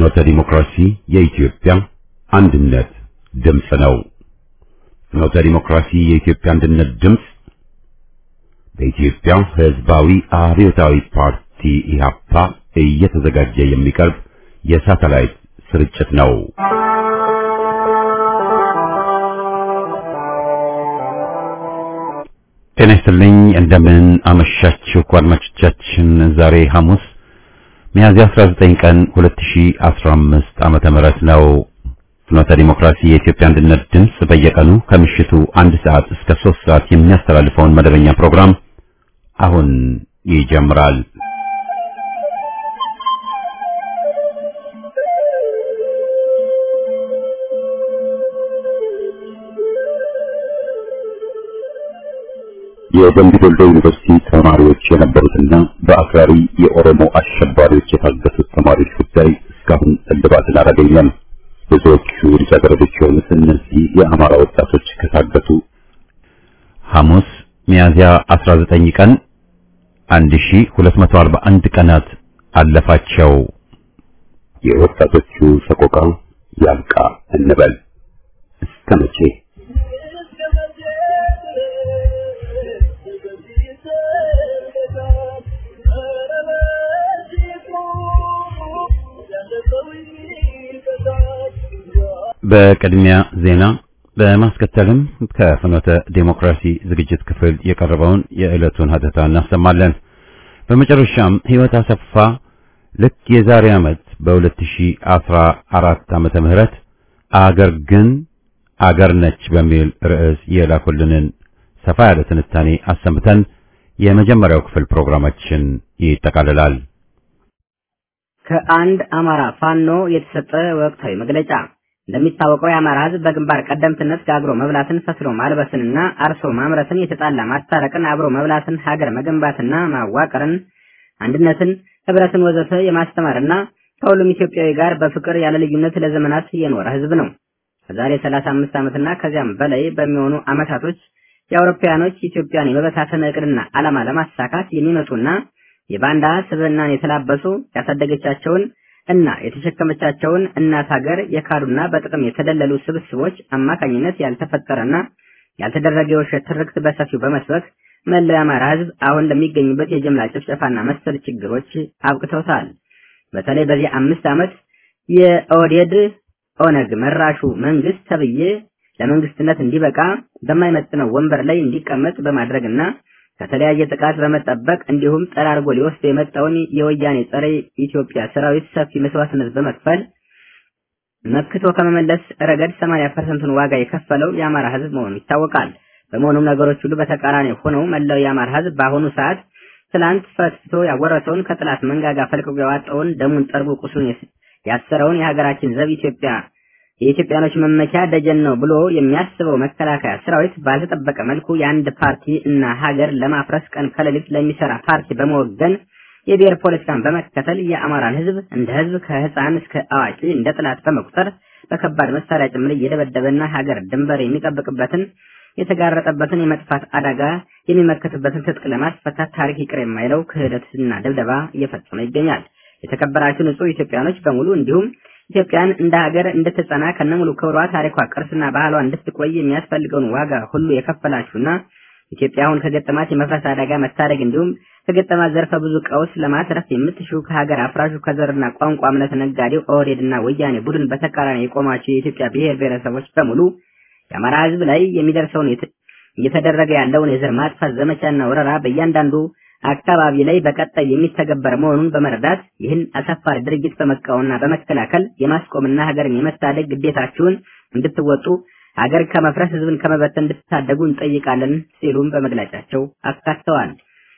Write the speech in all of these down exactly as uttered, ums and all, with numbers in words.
ፍኖተ ዲሞክራሲ የኢትዮጵያ አንድነት ድምፅ ነው። ፍኖተ ዲሞክራሲ የኢትዮጵያ አንድነት ድምፅ በኢትዮጵያ ሕዝባዊ አብዮታዊ ፓርቲ ኢህአፓ እየተዘጋጀ የሚቀርብ የሳተላይት ስርጭት ነው። ጤና ይስጥልኝ፣ እንደምን አመሻችሁ አድማጮቻችን። ዛሬ ሐሙስ ሚያዝያ አስራ ዘጠኝ ቀን ሁለት ሺህ አስራ አምስት ዓመተ ምህረት ነው። ፍኖተ ዲሞክራሲ የኢትዮጵያ አንድነት ድምፅ በየቀኑ ከምሽቱ አንድ ሰዓት እስከ ሶስት ሰዓት የሚያስተላልፈውን መደበኛ ፕሮግራም አሁን ይጀምራል። የደምቢ ዶሎ ዩኒቨርሲቲ ተማሪዎች የነበሩትና በአክራሪ የኦሮሞ አሸባሪዎች የታገቱት ተማሪዎች ጉዳይ እስካሁን እልባትን አላገኘም። ብዙዎቹ ልጃገረዶች የሆኑት እነዚህ የአማራ ወጣቶች ከታገቱ ሐሙስ ሚያዝያ አስራ ዘጠኝ ቀን አንድ ሺህ ሁለት መቶ አርባ አንድ ቀናት አለፋቸው። የወጣቶቹ ሰቆቃ ያልቃ እንበል እስከ መቼ? በቅድሚያ ዜና በማስከተልም ከፍኖተ ዲሞክራሲ ዝግጅት ክፍል የቀረበውን የዕለቱን ሀተታ እናሰማለን። በመጨረሻም ህይወት አሰፋ ልክ የዛሬ ዓመት በ2014 ዓመተ ምህረት አገር ግን አገር ነች በሚል ርዕስ የላኩልንን ሰፋ ያለ ትንታኔ አሰምተን የመጀመሪያው ክፍል ፕሮግራማችን ይጠቃልላል። ከአንድ አማራ ፋኖ የተሰጠ ወቅታዊ መግለጫ። እንደሚታወቀው የአማራ ህዝብ በግንባር ቀደምትነት ጋግሮ መብላትን፣ ፈስሎ ማልበስንና አርሶ ማምረትን፣ የተጣላ ማስታረቅን፣ አብሮ መብላትን፣ ሀገር መገንባትና ማዋቀርን፣ አንድነትን፣ ህብረትን ወዘተ የማስተማርና ከሁሉም ኢትዮጵያዊ ጋር በፍቅር ያለ ልዩነት ለዘመናት የኖረ ህዝብ ነው። ከዛሬ ሰላሳ አምስት ዓመትና ከዚያም በላይ በሚሆኑ አመታቶች የአውሮፓውያኖች ኢትዮጵያን የመበታተን እቅድና ዓላማ ለማሳካት የሚመጡና የባንዳ ስብዕናን የተላበሱ ያሳደገቻቸውን እና የተሸከመቻቸውን እናት ሀገር የካዱና በጥቅም የተደለሉ ስብስቦች አማካኝነት ያልተፈጠረና ያልተደረገ የውሸት ትርክት በሰፊው በመስበክ መላው የአማራ ህዝብ አሁን ለሚገኙበት የጅምላ ጭፍጨፋና መሰል ችግሮች አብቅተውታል። በተለይ በዚህ አምስት ዓመት የኦህዴድ ኦነግ መራሹ መንግስት ተብዬ ለመንግስትነት እንዲበቃ በማይመጥነው ወንበር ላይ እንዲቀመጥ በማድረግና ከተለያየ ጥቃት በመጠበቅ እንዲሁም ጠራርጎ ሊወስድ የመጣውን የወያኔ ጸረ ኢትዮጵያ ሰራዊት ሰፊ መስዋዕትነት በመክፈል መክቶ ከመመለስ ረገድ ሰማንያ ፐርሰንት ዋጋ የከፈለው የአማራ ህዝብ መሆኑ ይታወቃል። በመሆኑም ነገሮች ሁሉ በተቃራኒ ሆነው መላው የአማራ ህዝብ በአሁኑ ሰዓት ትላንት ፈትቶ ያወረሰውን ከጥላት መንጋጋ ፈልቅቆ ያወጣውን ደሙን ጠርጎ ቁስሉን ያሰረውን የሀገራችን ዘብ ኢትዮጵያ የኢትዮጵያኖች መመኪያ ደጀን ነው ብሎ የሚያስበው መከላከያ ሰራዊት ባልተጠበቀ መልኩ የአንድ ፓርቲ እና ሀገር ለማፍረስ ቀን ከሌሊት ለሚሰራ ፓርቲ በመወገን የብሔር ፖለቲካን በመከተል የአማራን ህዝብ እንደ ህዝብ ከህፃን እስከ አዋቂ እንደ ጥላት በመቁጠር በከባድ መሳሪያ ጭምር እየደበደበና ሀገር ድንበር የሚጠብቅበትን የተጋረጠበትን የመጥፋት አደጋ የሚመከትበትን ትጥቅ ለማስፈታት ታሪክ ይቅር የማይለው ክህደትና ድብደባ እየፈጸመ ይገኛል። የተከበራችሁ ንጹህ ኢትዮጵያኖች በሙሉ እንዲሁም ኢትዮጵያን እንደ ሀገር እንድትጸና ከነሙሉ ክብሯ፣ ታሪኳ፣ ቅርስና ባህሏ እንድትቆይ የሚያስፈልገውን ዋጋ ሁሉ የከፈላችሁና ኢትዮጵያ አሁን ከገጠማት የመፍረስ አደጋ መታደግ እንዲሁም ከገጠማት ዘርፈ ብዙ ቀውስ ለማትረፍ የምትሹ ከሀገር አፍራሹ ከዘርና ቋንቋ እምነት ነጋዴው ኦህዴድና ወያኔ ቡድን በተቃራኒ የቆማችሁ የኢትዮጵያ ብሔር ብሔረሰቦች በሙሉ የአማራ ህዝብ ላይ የሚደርሰውን እየተደረገ ያለውን የዘር ማጥፋት ዘመቻና ወረራ በእያንዳንዱ አካባቢ ላይ በቀጣይ የሚተገበር መሆኑን በመረዳት ይህን አሳፋሪ ድርጊት በመቃወምና በመከላከል የማስቆምና ሀገርን የመታደግ ግዴታችሁን እንድትወጡ ሀገር ከመፍረስ ህዝብን ከመበተን እንድትታደጉ እንጠይቃለን ሲሉም በመግለጫቸው አካተዋል።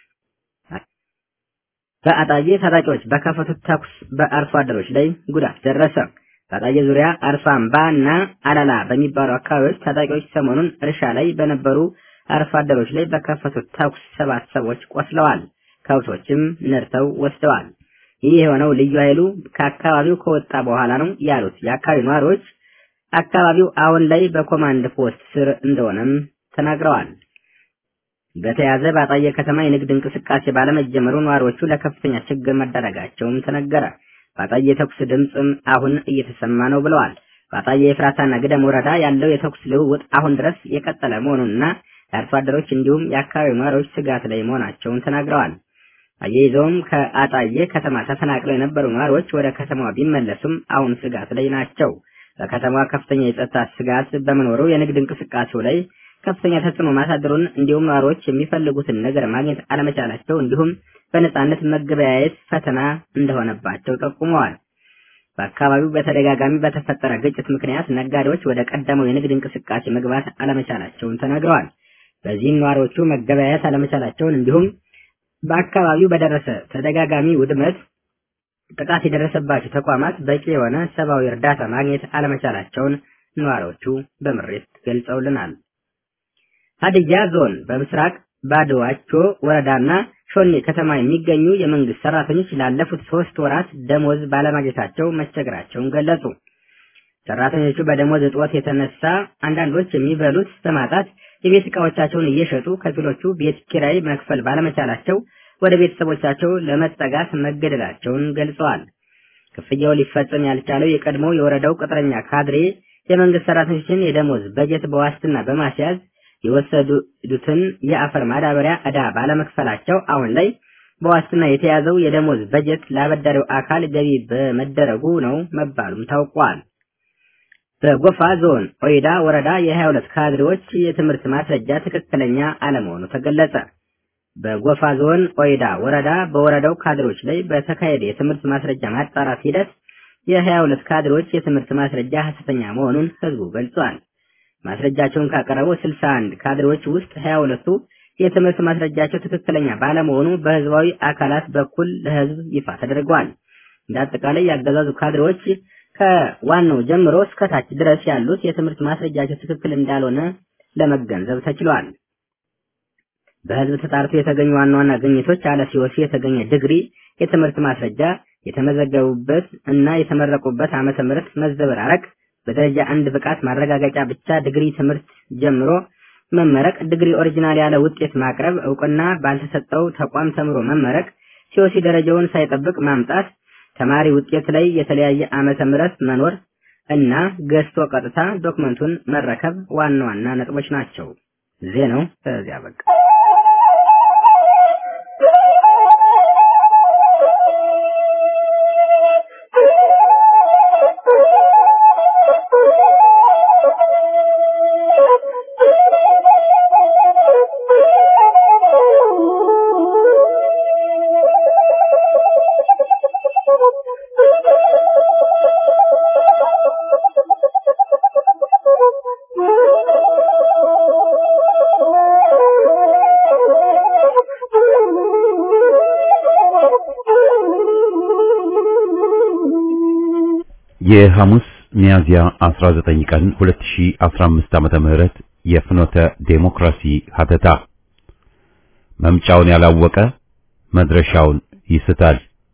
በአጣዬ ታጣቂዎች በከፈቱት ተኩስ በአርሶ አደሮች ላይ ጉዳት ደረሰ። በአጣዬ ዙሪያ አርሶ አምባና አላላ በሚባሉ አካባቢዎች ታጣቂዎች ሰሞኑን እርሻ ላይ በነበሩ አርሶ አደሮች ላይ በከፈቱት ተኩስ ሰባት ሰዎች ቆስለዋል፣ ከብቶችም ነርተው ወስደዋል። ይህ የሆነው ልዩ ኃይሉ ከአካባቢው ከወጣ በኋላ ነው ያሉት የአካባቢው ነዋሪዎች አካባቢው አሁን ላይ በኮማንድ ፖስት ስር እንደሆነም ተናግረዋል። በተያዘ በአጣዬ ከተማ የንግድ እንቅስቃሴ ባለመጀመሩ ነዋሪዎቹ ለከፍተኛ ችግር መዳረጋቸውም ተነገረ። በአጣዬ የተኩስ ድምጽም አሁን እየተሰማ ነው ብለዋል። በአጣዬ የፍራታና ግደም ወረዳ ያለው የተኩስ ልውውጥ አሁን ድረስ የቀጠለ መሆኑንና የአርሶ አደሮች እንዲሁም የአካባቢው ነዋሪዎች ስጋት ላይ መሆናቸውን ተናግረዋል። አያይዘውም ከአጣዬ ከተማ ተፈናቅለው የነበሩ ነዋሪዎች ወደ ከተማዋ ቢመለሱም አሁን ስጋት ላይ ናቸው። በከተማዋ ከፍተኛ የጸጥታ ስጋት በመኖሩ የንግድ እንቅስቃሴው ላይ ከፍተኛ ተጽዕኖ ማሳደሩን እንዲሁም ነዋሪዎች የሚፈልጉትን ነገር ማግኘት አለመቻላቸው እንዲሁም በነጻነት መገበያየት ፈተና እንደሆነባቸው ጠቁመዋል። በአካባቢው በተደጋጋሚ በተፈጠረ ግጭት ምክንያት ነጋዴዎች ወደ ቀደመው የንግድ እንቅስቃሴ መግባት አለመቻላቸውን ተናግረዋል። በዚህም ነዋሪዎቹ መገበያየት አለመቻላቸውን እንዲሁም በአካባቢው በደረሰ ተደጋጋሚ ውድመት ጥቃት የደረሰባቸው ተቋማት በቂ የሆነ ሰብአዊ እርዳታ ማግኘት አለመቻላቸውን ነዋሪዎቹ በምሬት ገልጸውልናል። ሀዲያ ዞን በምስራቅ ባድዋቾ ወረዳና ሾኔ ከተማ የሚገኙ የመንግስት ሰራተኞች ላለፉት ሶስት ወራት ደሞዝ ባለማግኘታቸው መቸገራቸውን ገለጹ። ሰራተኞቹ በደሞዝ እጦት የተነሳ አንዳንዶች የሚበሉት በማጣት የቤት ዕቃዎቻቸውን እየሸጡ ከፊሎቹ ቤት ኪራይ መክፈል ባለመቻላቸው ወደ ቤተሰቦቻቸው ለመጠጋት መገደላቸውን ገልጸዋል። ክፍያው ሊፈጸም ያልቻለው የቀድሞው የወረዳው ቅጥረኛ ካድሬ የመንግስት ሰራተኞችን የደሞዝ በጀት በዋስትና በማስያዝ የወሰዱትን የአፈር ማዳበሪያ ዕዳ ባለመክፈላቸው አሁን ላይ በዋስትና የተያዘው የደሞዝ በጀት ለአበዳሪው አካል ገቢ በመደረጉ ነው መባሉም ታውቋል። በጎፋ ዞን ኦይዳ ወረዳ የሀያ ሁለት ካድሬዎች የትምህርት ማስረጃ ትክክለኛ አለመሆኑ ተገለጸ። በጎፋ ዞን ኦይዳ ወረዳ በወረዳው ካድሬዎች ላይ በተካሄደ የትምህርት ማስረጃ ማጣራት ሂደት የሀያ ሁለት ካድሬዎች የትምህርት ማስረጃ ሐሰተኛ መሆኑን ህዝቡ ገልጿል። ማስረጃቸውን ካቀረቡ ስልሳ አንድ ካድሬዎች ውስጥ ሀያ ሁለቱ የትምህርት ማስረጃቸው ትክክለኛ ባለመሆኑ በህዝባዊ አካላት በኩል ለህዝብ ይፋ ተደርጓል። እንዳጠቃላይ ያገዛዙ ካድሬዎች ከዋናው ጀምሮ እስከ ታች ድረስ ያሉት የትምህርት ማስረጃቸው ትክክል እንዳልሆነ ለመገንዘብ ተችሏል። በህዝብ ተጣርቶ የተገኙ ዋና ዋና ግኝቶች አለ ሲወሲ የተገኘ ዲግሪ የትምህርት ማስረጃ የተመዘገቡበት እና የተመረቁበት ዓመተ ምህረት መዘበራረቅ በደረጃ አንድ ብቃት ማረጋገጫ ብቻ ዲግሪ ትምህርት ጀምሮ መመረቅ ዲግሪ ኦሪጂናል ያለ ውጤት ማቅረብ ዕውቅና ባልተሰጠው ተቋም ተምሮ መመረቅ ሲወሲ ደረጃውን ሳይጠብቅ ማምጣት ተማሪ ውጤት ላይ የተለያየ ዓመተ ምህረት መኖር እና ገዝቶ ቀጥታ ዶክመንቱን መረከብ ዋና ዋና ነጥቦች ናቸው። ዜናው በዚያ በቃ። የሐሙስ ሚያዝያ አስራ ዘጠኝ ቀን ሁለት ሺህ አስራ አምስት ዓመተ ምህረት የፍኖተ ዴሞክራሲ ሀተታ መምጫውን ያላወቀ መድረሻውን ይስታል።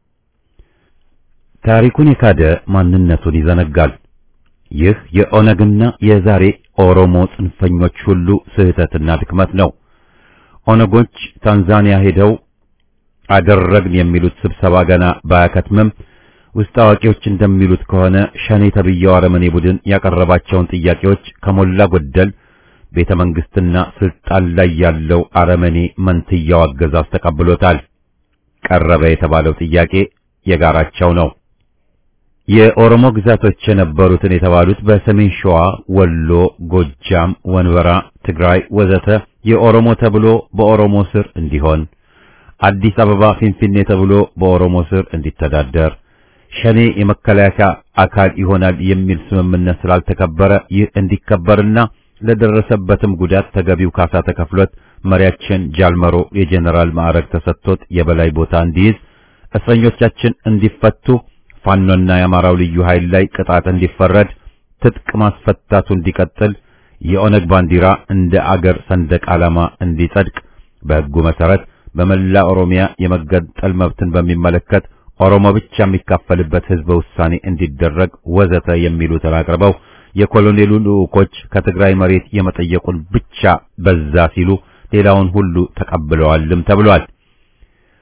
ታሪኩን የካደ ማንነቱን ይዘነጋል። ይህ የኦነግና የዛሬ ኦሮሞ ጽንፈኞች ሁሉ ስህተትና ድክመት ነው። ኦነጎች ታንዛኒያ ሄደው አደረግን የሚሉት ስብሰባ ገና ባያከትምም ውስጥ አዋቂዎች እንደሚሉት ከሆነ ሸኔ ተብየው አረመኔ ቡድን ያቀረባቸውን ጥያቄዎች ከሞላ ጎደል ቤተ መንግስትና ስልጣን ላይ ያለው አረመኔ መንትያው አገዛዝ ተቀብሎታል። ቀረበ የተባለው ጥያቄ የጋራቸው ነው። የኦሮሞ ግዛቶች የነበሩትን የተባሉት በሰሜን ሸዋ፣ ወሎ፣ ጎጃም፣ ወንበራ፣ ትግራይ ወዘተ የኦሮሞ ተብሎ በኦሮሞ ስር እንዲሆን፣ አዲስ አበባ ፊንፊኔ ተብሎ በኦሮሞ ስር እንዲተዳደር፣ ሸኔ የመከላከያ አካል ይሆናል የሚል ስምምነት ስላልተከበረ ይህ እንዲከበርና ለደረሰበትም ጉዳት ተገቢው ካሳ ተከፍሎት መሪያችን ጃልመሮ የጀነራል ማዕረግ ተሰጥቶት የበላይ ቦታ እንዲይዝ፣ እስረኞቻችን እንዲፈቱ፣ ፋኖና የአማራው ልዩ ኃይል ላይ ቅጣት እንዲፈረድ፣ ትጥቅ ማስፈታቱ እንዲቀጥል፣ የኦነግ ባንዲራ እንደ አገር ሰንደቅ ዓላማ እንዲጸድቅ፣ በሕጉ መሰረት በመላ ኦሮሚያ የመገንጠል መብትን በሚመለከት ኦሮሞ ብቻ የሚካፈልበት ህዝበ ውሳኔ እንዲደረግ ወዘተ የሚሉትን አቅርበው የኮሎኔሉ ልዑኮች ከትግራይ መሬት የመጠየቁን ብቻ በዛ ሲሉ ሌላውን ሁሉ ተቀብለዋልም ተብሏል።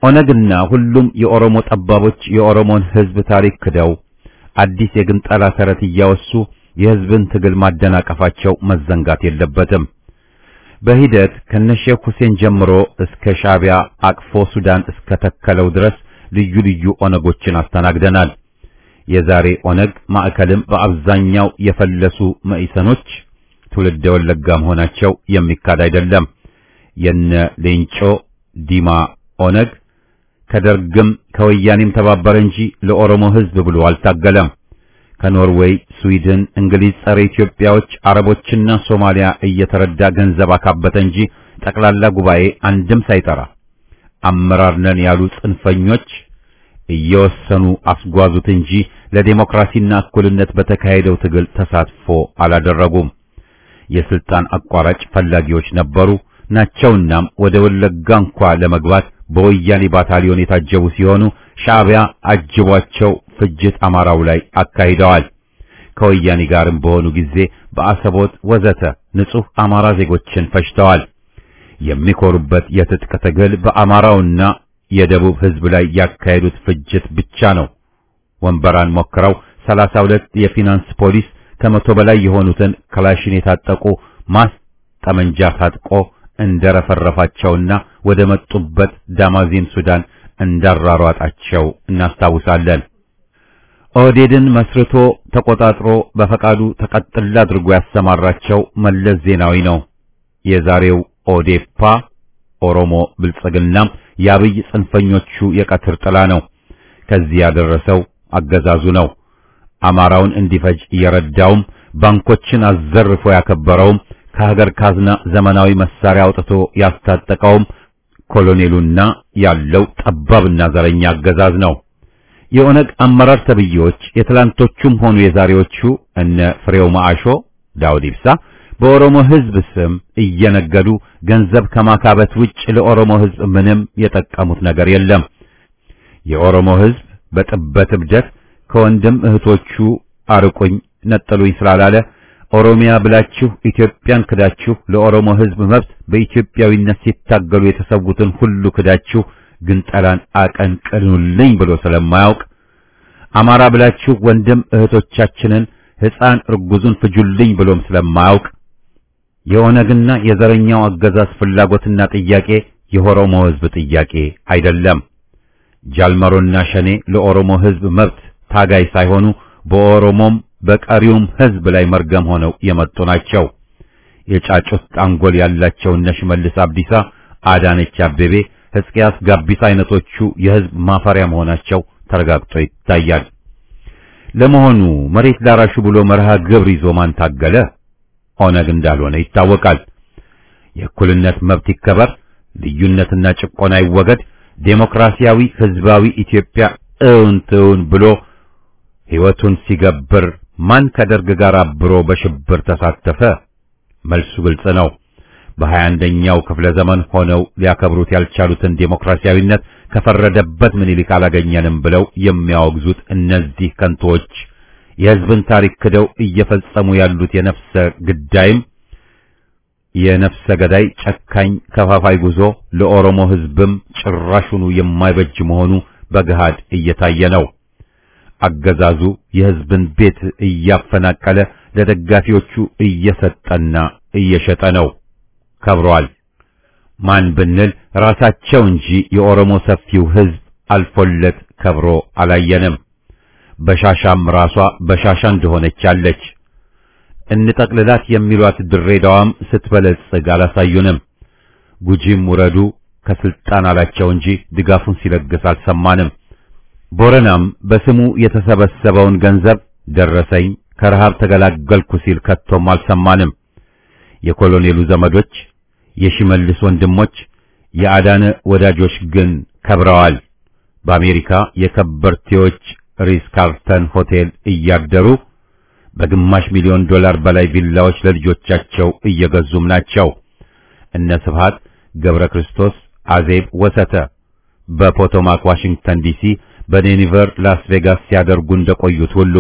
ኦነግና ሁሉም የኦሮሞ ጠባቦች የኦሮሞን ሕዝብ ታሪክ ክደው አዲስ የግንጠላ ተረት እያወሱ የሕዝብን ትግል ማደናቀፋቸው መዘንጋት የለበትም። በሂደት ከነሼክ ሁሴን ጀምሮ እስከ ሻዕቢያ አቅፎ ሱዳን እስከ ተከለው ድረስ ልዩ ልዩ ኦነጎችን አስተናግደናል። የዛሬ ኦነግ ማዕከልም በአብዛኛው የፈለሱ መኢሰኖች ትውልደ ወለጋ መሆናቸው የሚካድ አይደለም። የነ ሌንጮ ዲማ ኦነግ ከደርግም ከወያኔም ተባበረ እንጂ ለኦሮሞ ሕዝብ ብሎ አልታገለም። ከኖርዌይ፣ ስዊድን፣ እንግሊዝ ጸረ ኢትዮጵያዎች፣ አረቦችና ሶማሊያ እየተረዳ ገንዘብ አካበተ እንጂ ጠቅላላ ጉባኤ አንድም ሳይጠራ አመራር ነን ያሉ ጽንፈኞች እየወሰኑ አስጓዙት እንጂ ለዲሞክራሲና እኩልነት በተካሄደው ትግል ተሳትፎ አላደረጉም። የስልጣን አቋራጭ ፈላጊዎች ነበሩ ናቸውናም ወደ ወለጋ እንኳ ለመግባት በወያኔ ባታሊዮን የታጀቡ ሲሆኑ ሻዕቢያ አጅቧቸው ፍጅት አማራው ላይ አካሂደዋል። ከወያኔ ጋርም በሆኑ ጊዜ በአሰቦት ወዘተ ንጹህ አማራ ዜጎችን ፈጅተዋል። የሚኮሩበት የትጥቅ ትግል በአማራውና የደቡብ ሕዝብ ላይ ያካሄዱት ፍጅት ብቻ ነው። ወንበራን ሞክረው ሰላሳ ሁለት የፊናንስ ፖሊስ ከመቶ በላይ የሆኑትን ክላሽን የታጠቁ ማስ ጠመንጃ ታጥቆ እንደረፈረፋቸውና ወደ መጡበት ዳማዚን ሱዳን እንዳራሯጣቸው እናስታውሳለን። ኦህዴድን መስርቶ ተቆጣጥሮ በፈቃዱ ተቀጥላ አድርጎ ያሰማራቸው መለስ ዜናዊ ነው። የዛሬው ኦዴፓ ኦሮሞ ብልጽግናም የአብይ ጽንፈኞቹ የቀትር ጥላ ነው። ከዚህ ያደረሰው አገዛዙ ነው። አማራውን እንዲፈጅ እየረዳውም ባንኮችን አዘርፎ ያከበረውም ከሀገር ካዝና ዘመናዊ መሳሪያ አውጥቶ ያስታጠቀውም ኮሎኔሉና ያለው ጠባብና ዘረኛ አገዛዝ ነው። የኦነግ አመራር ተብዬዎች የትላንቶቹም ሆኑ የዛሬዎቹ እነ ፍሬው ማአሾ፣ ዳውድ ኢብሳ በኦሮሞ ሕዝብ ስም እየነገዱ ገንዘብ ከማካበት ውጭ ለኦሮሞ ሕዝብ ምንም የጠቀሙት ነገር የለም። የኦሮሞ ሕዝብ በጥበት እብደት ከወንድም እህቶቹ አርቁኝ ነጥሉኝ ስላላለ ኦሮሚያ ብላችሁ ኢትዮጵያን ክዳችሁ ለኦሮሞ ሕዝብ መብት በኢትዮጵያዊነት ሲታገሉ የተሰዉትን ሁሉ ክዳችሁ ግንጠላን አቀንቅኑልኝ ብሎ ስለማያውቅ አማራ ብላችሁ ወንድም እህቶቻችንን ሕፃን እርጉዙን ፍጁልኝ ብሎም ስለማያውቅ የኦነግና የዘረኛው አገዛዝ ፍላጎትና ጥያቄ የኦሮሞ ሕዝብ ጥያቄ አይደለም። ጃልመሮና ሸኔ ለኦሮሞ ሕዝብ መብት ታጋይ ሳይሆኑ በኦሮሞም በቀሪውም ሕዝብ ላይ መርገም ሆነው የመጡ ናቸው። የጫጩት አንጎል ያላቸው እነ ሽመልስ አብዲሳ፣ አዳነች አቤቤ፣ ሕዝቅያስ ጋቢሳ አይነቶቹ የሕዝብ ማፈሪያ መሆናቸው ተረጋግጦ ይታያል። ለመሆኑ መሬት ላራሹ ብሎ መርሃ ግብር ይዞ ማን ታገለ? ኦነግ እንዳልሆነ ይታወቃል። የእኩልነት መብት ይከበር፣ ልዩነትና ጭቆና ይወገድ፣ ዴሞክራሲያዊ ሕዝባዊ ኢትዮጵያ እውን ትውን ብሎ ሕይወቱን ሲገብር ማን ከደርግ ጋር አብሮ በሽብር ተሳተፈ? መልሱ ግልጽ ነው። በሀያ አንደኛው ክፍለ ዘመን ሆነው ሊያከብሩት ያልቻሉትን ዴሞክራሲያዊነት ከፈረደበት ምኒልክ አላገኘንም ብለው የሚያወግዙት እነዚህ ከንቶች የሕዝብን ታሪክ ክደው እየፈጸሙ ያሉት የነፍሰ ግዳይም የነፍሰ ገዳይ ጨካኝ ከፋፋይ ጉዞ ለኦሮሞ ሕዝብም ጭራሹኑ የማይበጅ መሆኑ በገሃድ እየታየ ነው። አገዛዙ የሕዝብን ቤት እያፈናቀለ ለደጋፊዎቹ እየሰጠና እየሸጠ ነው። ከብሯል። ማን ብንል ራሳቸው እንጂ የኦሮሞ ሰፊው ሕዝብ አልፎለት ከብሮ አላየንም። በሻሻም ራሷ በሻሻ እንደሆነች አለች። እንጠቅልላት የሚሏት ድሬዳዋም ስትበለጽግ አላሳዩንም። ጉጂም ውረዱ ከስልጣን አላቸው እንጂ ድጋፉን ሲለግስ አልሰማንም። ቦረናም በስሙ የተሰበሰበውን ገንዘብ ደረሰኝ ከረሃብ ተገላገልኩ ሲል ከቶም አልሰማንም። የኮሎኔሉ ዘመዶች፣ የሽመልስ ወንድሞች፣ የአዳነ ወዳጆች ግን ከብረዋል። በአሜሪካ የከበርቴዎች ሪስ ካርተን ሆቴል እያደሩ በግማሽ ሚሊዮን ዶላር በላይ ቪላዎች ለልጆቻቸው እየገዙም ናቸው። እነ ስብሃት ገብረ ክርስቶስ፣ አዜብ ወሰተ በፖቶማክ ዋሽንግተን ዲሲ፣ በዴኒቨር ላስ ቬጋስ ሲያደርጉ እንደቆዩት ሁሉ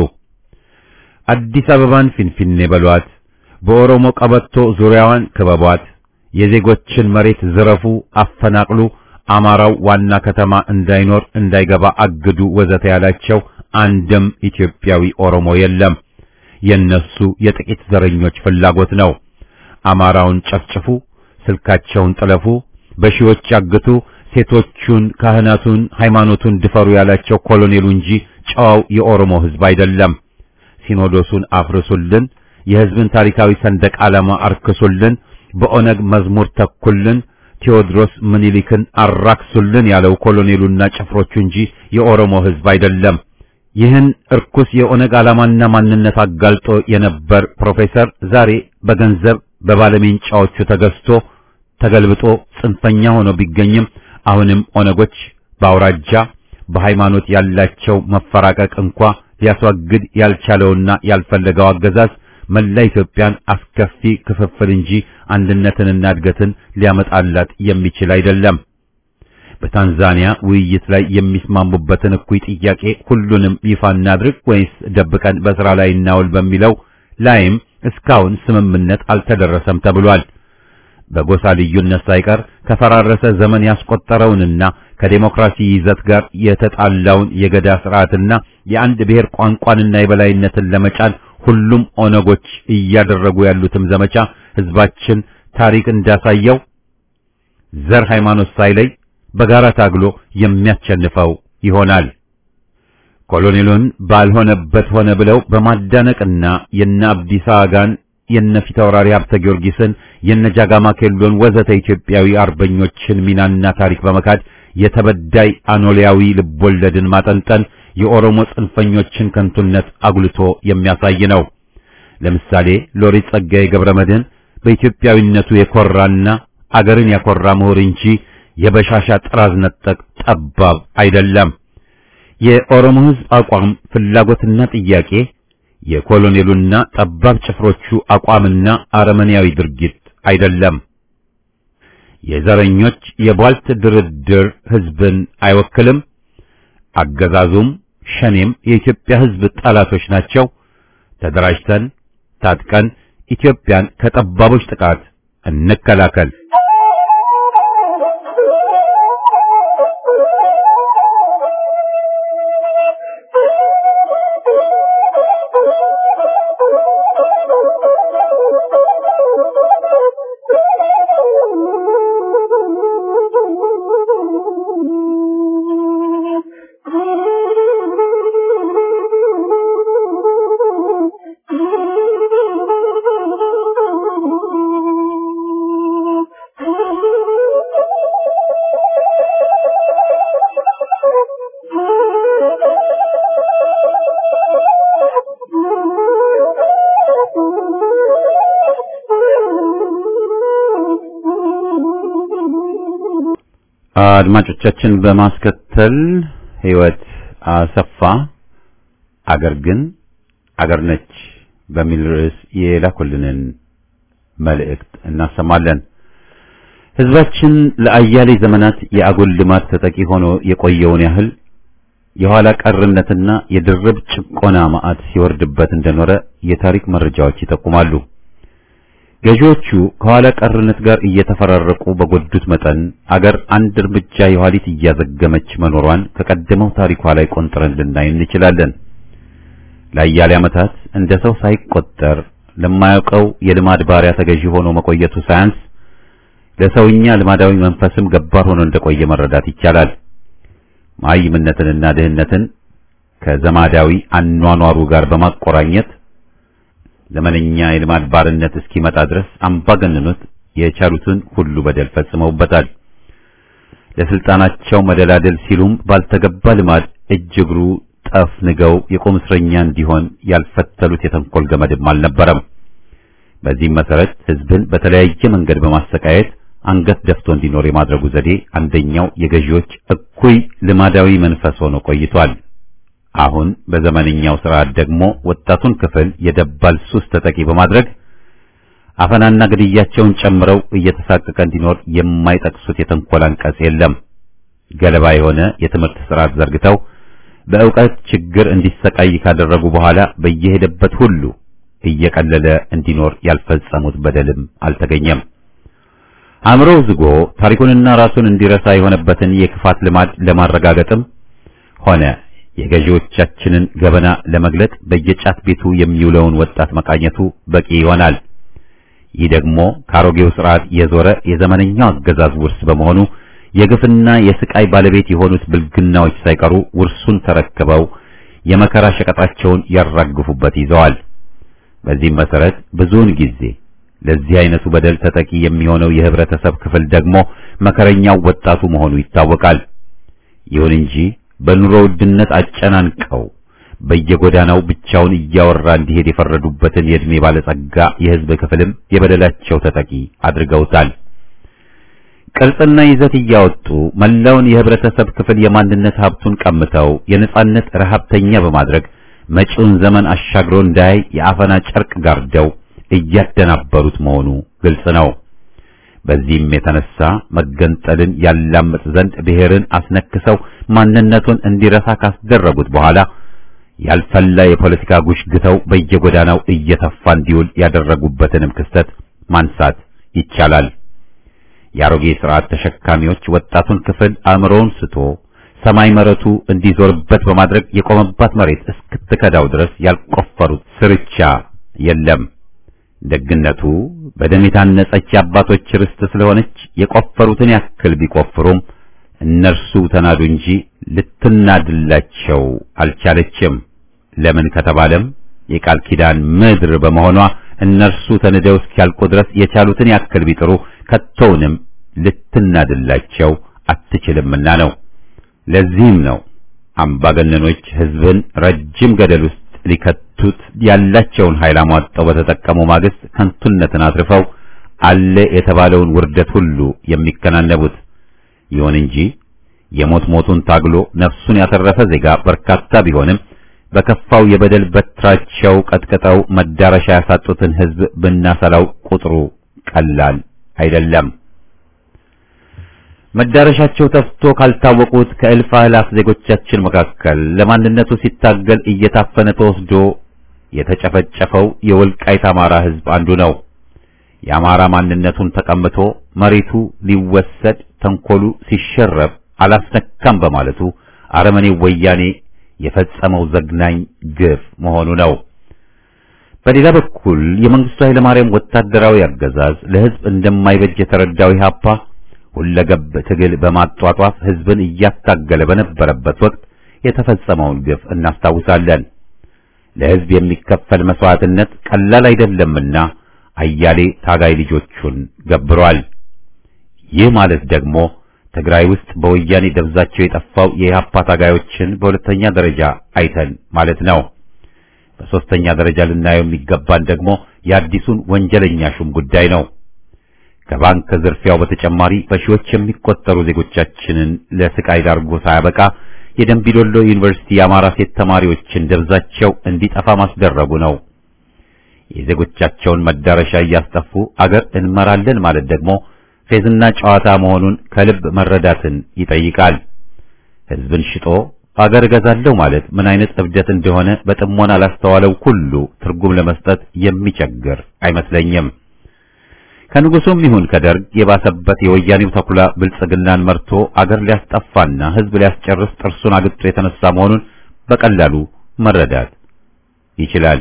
አዲስ አበባን ፊንፊኔ በሏት፣ በኦሮሞ ቀበቶ ዙሪያዋን ክበቧት፣ የዜጎችን መሬት ዝረፉ፣ አፈናቅሉ፣ አማራው ዋና ከተማ እንዳይኖር እንዳይገባ አግዱ ወዘተ ያላቸው አንድም ኢትዮጵያዊ ኦሮሞ የለም። የነሱ የጥቂት ዘረኞች ፍላጎት ነው። አማራውን ጨፍጭፉ፣ ስልካቸውን ጥለፉ፣ በሺዎች አግቱ፣ ሴቶቹን፣ ካህናቱን፣ ሃይማኖቱን ድፈሩ ያላቸው ኮሎኔሉ እንጂ ጨዋው የኦሮሞ ሕዝብ አይደለም። ሲኖዶሱን አፍርሱልን፣ የሕዝብን ታሪካዊ ሰንደቅ ዓላማ አርክሱልን፣ በኦነግ መዝሙር ተኩልን፣ ቴዎድሮስ ምኒልክን አራክሱልን ያለው ኮሎኔሉና ጭፍሮቹ እንጂ የኦሮሞ ሕዝብ አይደለም። ይህን እርኩስ የኦነግ ዓላማና ማንነት አጋልጦ የነበር ፕሮፌሰር ዛሬ በገንዘብ በባለሜንጫዎቹ ተገዝቶ ተገልብጦ ጽንፈኛ ሆኖ ቢገኝም አሁንም ኦነጎች በአውራጃ በሃይማኖት ያላቸው መፈራቀቅ እንኳ ሊያስወግድ ያልቻለውና ያልፈለገው አገዛዝ መላ ኢትዮጵያን አስከፊ ክፍፍል እንጂ አንድነትንና እድገትን ሊያመጣላት የሚችል አይደለም። በታንዛኒያ ውይይት ላይ የሚስማሙበትን እኩይ ጥያቄ ሁሉንም ይፋ እናድርግ ወይስ ደብቀን በስራ ላይ እናውል በሚለው ላይም እስካሁን ስምምነት አልተደረሰም ተብሏል። በጎሳ ልዩነት ሳይቀር ከፈራረሰ ዘመን ያስቆጠረውንና ከዴሞክራሲ ይዘት ጋር የተጣላውን የገዳ ስርዓትና የአንድ ብሔር ቋንቋንና የበላይነትን ለመጫን ሁሉም ኦነጎች እያደረጉ ያሉትም ዘመቻ ህዝባችን ታሪክ እንዳሳየው ዘር ሃይማኖት ሳይለይ በጋራ ታግሎ የሚያሸንፈው ይሆናል። ኮሎኔሉን ባልሆነበት ሆነ ብለው በማዳነቅና የነ አብዲሳ አጋን የነ ፊታውራሪ ሀብተ ጊዮርጊስን የነ ጃጋማ ኬሎን ወዘተ ኢትዮጵያዊ አርበኞችን ሚናና ታሪክ በመካድ የተበዳይ አኖሊያዊ ልቦለድን ማጠንጠን የኦሮሞ ጽንፈኞችን ከንቱነት አጉልቶ የሚያሳይ ነው። ለምሳሌ ሎሬት ጸጋዬ ገብረመድህን በኢትዮጵያዊነቱ የኮራና አገርን ያኮራ ምሁር እንጂ የበሻሻ ጥራዝ ነጠቅ ጠባብ አይደለም። የኦሮሞ ሕዝብ አቋም ፍላጎትና ጥያቄ የኮሎኔሉና ጠባብ ጭፍሮቹ አቋምና አረመኔያዊ ድርጊት አይደለም። የዘረኞች የቧልት ድርድር ሕዝብን አይወክልም። አገዛዙም ሸኔም የኢትዮጵያ ሕዝብ ጠላቶች ናቸው። ተደራጅተን ታጥቀን ኢትዮጵያን ከጠባቦች ጥቃት እንከላከል። አድማጮቻችን በማስከተል ህይወት አሰፋ አገር ግን አገር ነች በሚል ርዕስ የላኩልንን መልእክት እናሰማለን። ህዝባችን ለአያሌ ዘመናት የአጉል ልማት ተጠቂ ሆኖ የቆየውን ያህል የኋላ ቀርነትና የድርብ ጭቆና ማዕት ሲወርድበት እንደኖረ የታሪክ መረጃዎች ይጠቁማሉ። ገዢዎቹ ከኋላ ቀርነት ጋር እየተፈራረቁ በጎዱት መጠን አገር አንድ እርምጃ የኋሊት እያዘገመች መኖሯን ከቀደመው ታሪኳ ላይ ቆንጥረን ልናይ እንችላለን። ለአያሌ ዓመታት እንደ ሰው ሳይቆጠር ለማያውቀው የልማድ ባሪያ ተገዢ ሆኖ መቆየቱ ሳያንስ ለሰውኛ ልማዳዊ መንፈስም ገባር ሆኖ እንደቆየ መረዳት ይቻላል። ማይምነትንና ድህነትን ከዘማዳዊ አኗኗሩ ጋር በማቆራኘት ዘመነኛ የልማድ ባርነት እስኪመጣ ድረስ አምባገነኖች የቻሉትን ሁሉ በደል ፈጽመውበታል። ለስልጣናቸው መደላደል ሲሉም ባልተገባ ልማድ እጅ እግሩ ጠፍንገው የቆም እስረኛ እንዲሆን ያልፈተሉት የተንኮል ገመድም አልነበረም። በዚህም መሰረት ህዝብን በተለያየ መንገድ በማሰቃየት አንገት ደፍቶ እንዲኖር የማድረጉ ዘዴ አንደኛው የገዢዎች እኩይ ልማዳዊ መንፈስ ሆኖ ቆይቷል። አሁን በዘመንኛው ስርዓት ደግሞ ወጣቱን ክፍል የደባል ሱስ ተጠቂ በማድረግ አፈናና ግድያቸውን ጨምረው እየተሳቀቀ እንዲኖር የማይጠቅሱት የተንኮል አንቀጽ የለም። ገለባ የሆነ የትምህርት ስርዓት ዘርግተው በእውቀት ችግር እንዲሰቃይ ካደረጉ በኋላ በየሄደበት ሁሉ እየቀለለ እንዲኖር ያልፈጸሙት በደልም አልተገኘም። አእምሮው ዝጎ ታሪኩንና ራሱን እንዲረሳ የሆነበትን የክፋት ልማድ ለማረጋገጥም ሆነ የገዢዎቻችንን ገበና ለመግለጥ በየጫት ቤቱ የሚውለውን ወጣት መቃኘቱ በቂ ይሆናል። ይህ ደግሞ ከአሮጌው ስርዓት የዞረ የዘመነኛው አገዛዝ ውርስ በመሆኑ የግፍና የስቃይ ባለቤት የሆኑት ብልግናዎች ሳይቀሩ ውርሱን ተረክበው የመከራ ሸቀጣቸውን ያራግፉበት ይዘዋል። በዚህም መሰረት ብዙውን ጊዜ ለዚህ አይነቱ በደል ተጠቂ የሚሆነው የህብረተሰብ ክፍል ደግሞ መከረኛው ወጣቱ መሆኑ ይታወቃል። ይሁን እንጂ በኑሮ ውድነት አጨናንቀው በየጎዳናው ብቻውን እያወራ እንዲሄድ የፈረዱበትን የእድሜ ባለጸጋ የህዝብ ክፍልም የበደላቸው ተጠቂ አድርገውታል። ቅርጽና ይዘት እያወጡ መላውን የህብረተሰብ ክፍል የማንነት ሀብቱን ቀምተው የነጻነት ረሃብተኛ በማድረግ መጪውን ዘመን አሻግሮ እንዳይ የአፈና ጨርቅ ጋርደው እያደናበሩት መሆኑ ግልጽ ነው። በዚህም የተነሳ መገንጠልን ያላምጥ ዘንድ ብሔርን አስነክሰው ማንነቱን እንዲረሳ ካስደረጉት በኋላ ያልፈላ የፖለቲካ ጉሽ ግተው በየጎዳናው እየተፋ እንዲውል ያደረጉበትንም ክስተት ማንሳት ይቻላል። የአሮጌ ስርዓት ተሸካሚዎች ወጣቱን ክፍል አእምሮውን ስቶ ሰማይ መረቱ እንዲዞርበት በማድረግ የቆመባት መሬት እስክትከዳው ድረስ ያልቆፈሩት ስርቻ የለም። ደግነቱ በደም የታነጸች የአባቶች ርስት ስለሆነች የቆፈሩትን ያክል ቢቆፍሩም እነርሱ ተናዱ እንጂ ልትናድላቸው አልቻለችም። ለምን ከተባለም የቃል ኪዳን ምድር በመሆኗ እነርሱ ተንደው እስኪያልቁ ድረስ የቻሉትን ያክል ቢጥሩ ከቶውንም ልትናድላቸው አትችልምና ነው። ለዚህም ነው አምባገነኖች ህዝብን ረጅም ገደል ውስጥ ሊከቱት ያላቸውን ኃይል አሟጠው በተጠቀሙ ማግስት ከንቱነትን አትርፈው አለ የተባለውን ውርደት ሁሉ የሚከናነቡት። ይሁን እንጂ የሞት ሞቱን ታግሎ ነፍሱን ያተረፈ ዜጋ በርካታ ቢሆንም በከፋው የበደል በትራቸው ቀጥቀጠው መዳረሻ ያሳጡትን ህዝብ ብናሰላው ቁጥሩ ቀላል አይደለም። መዳረሻቸው ተፍቶ ካልታወቁት ከእልፍ አእላፍ ዜጎቻችን መካከል ለማንነቱ ሲታገል እየታፈነ ተወስዶ የተጨፈጨፈው የወልቃይት አማራ ህዝብ አንዱ ነው። የአማራ ማንነቱን ተቀምቶ መሬቱ ሊወሰድ ተንኮሉ ሲሸረብ አላስነካም በማለቱ አረመኔው ወያኔ የፈጸመው ዘግናኝ ግፍ መሆኑ ነው። በሌላ በኩል የመንግስቱ ኃይለማርያም ወታደራዊ አገዛዝ ለህዝብ እንደማይበጅ የተረዳው ኢህአፓ ሁለገብ ትግል በማጧጧፍ ህዝብን እያታገለ በነበረበት ወቅት የተፈጸመውን ግፍ እናስታውሳለን። ለህዝብ የሚከፈል መስዋዕትነት ቀላል አይደለምና አያሌ ታጋይ ልጆቹን ገብሯል። ይህ ማለት ደግሞ ትግራይ ውስጥ በወያኔ ደብዛቸው የጠፋው የኢህአፓ ታጋዮችን በሁለተኛ ደረጃ አይተን ማለት ነው። በሶስተኛ ደረጃ ልናየው የሚገባን ደግሞ የአዲሱን ወንጀለኛ ሹም ጉዳይ ነው። ከባንክ ዝርፊያው በተጨማሪ በሺዎች የሚቆጠሩ ዜጎቻችንን ለስቃይ ዳርጎ ሳያበቃ የደምቢዶሎ ዩኒቨርሲቲ የአማራ ሴት ተማሪዎችን ደብዛቸው እንዲጠፋ ማስደረጉ ነው። የዜጎቻቸውን መዳረሻ እያስጠፉ አገር እንመራለን ማለት ደግሞ ፌዝና ጨዋታ መሆኑን ከልብ መረዳትን ይጠይቃል። ህዝብን ሽጦ አገር ገዛለሁ ማለት ምን አይነት እብደት እንደሆነ በጥሞና ላስተዋለው ሁሉ ትርጉም ለመስጠት የሚቸግር አይመስለኝም። ከንጉሱም ይሁን ከደርግ የባሰበት የወያኔው ተኩላ ብልጽግናን መርቶ አገር ሊያስጠፋና ህዝብ ሊያስጨርስ ጥርሱን አግጦ የተነሳ መሆኑን በቀላሉ መረዳት ይችላል።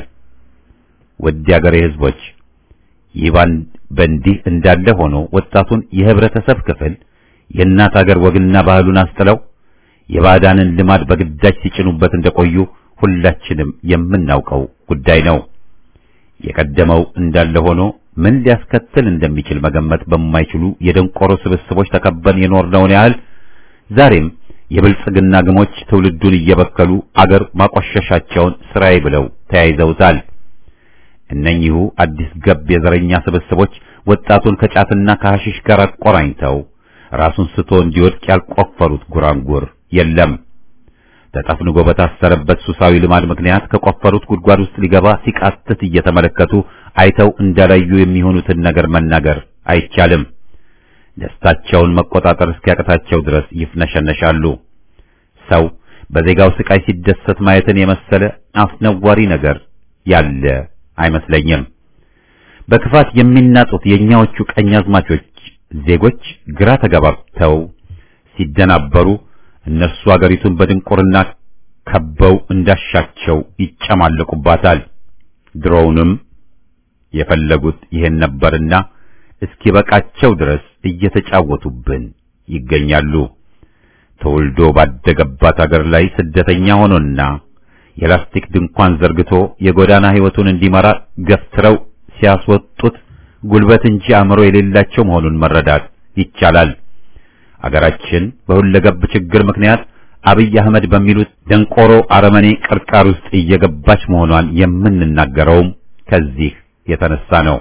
ውድ የአገሬ ህዝቦች፣ ይህ በእንዲህ እንዳለ ሆኖ ወጣቱን የህብረተሰብ ክፍል የእናት አገር ወግና ባህሉን አስጥለው የባዕዳንን ልማድ በግዳጅ ሲጭኑበት እንደቆዩ ሁላችንም የምናውቀው ጉዳይ ነው። የቀደመው እንዳለ ሆኖ ምን ሊያስከትል እንደሚችል መገመት በማይችሉ የደንቆሮ ስብስቦች ተከበን የኖርነውን ያህል ዛሬም የብልጽግና ግሞች ትውልዱን እየበከሉ አገር ማቆሸሻቸውን ስራዬ ብለው ተያይዘውታል። እነኚሁ አዲስ ገብ የዘረኛ ስብስቦች ወጣቱን ከጫትና ከሐሺሽ ጋር አቆራኝተው ራሱን ስቶ እንዲወድቅ ያልቆፈሩት ጉራንጉር የለም። ተጠፍንጎ በታሰረበት ሱሳዊ ልማድ ምክንያት ከቆፈሩት ጉድጓድ ውስጥ ሊገባ ሲቃትት እየተመለከቱ አይተው እንዳላዩ የሚሆኑትን ነገር መናገር አይቻልም። ደስታቸውን መቆጣጠር እስኪያቅታቸው ድረስ ይፍነሸነሻሉ። ሰው በዜጋው ስቃይ ሲደሰት ማየትን የመሰለ አስነዋሪ ነገር ያለ አይመስለኝም። በክፋት የሚናጡት የኛዎቹ ቀኛዝማቾች ዜጎች ግራ ተጋባብተው ሲደናበሩ እነርሱ አገሪቱን በድንቁርና ከበው እንዳሻቸው ይጨማለቁባታል። ድሮውንም የፈለጉት ይሄን ነበርና እስኪበቃቸው ድረስ እየተጫወቱብን ይገኛሉ። ተወልዶ ባደገባት አገር ላይ ስደተኛ ሆኖና የላስቲክ ድንኳን ዘርግቶ የጎዳና ህይወቱን እንዲመራ ገፍትረው ሲያስወጡት ጉልበት እንጂ አእምሮ የሌላቸው መሆኑን መረዳት ይቻላል። አገራችን በሁለገብ ችግር ምክንያት አብይ አህመድ በሚሉት ደንቆሮ አረመኔ ቅርቃር ውስጥ እየገባች መሆኗን የምንናገረውም ከዚህ የተነሳ ነው።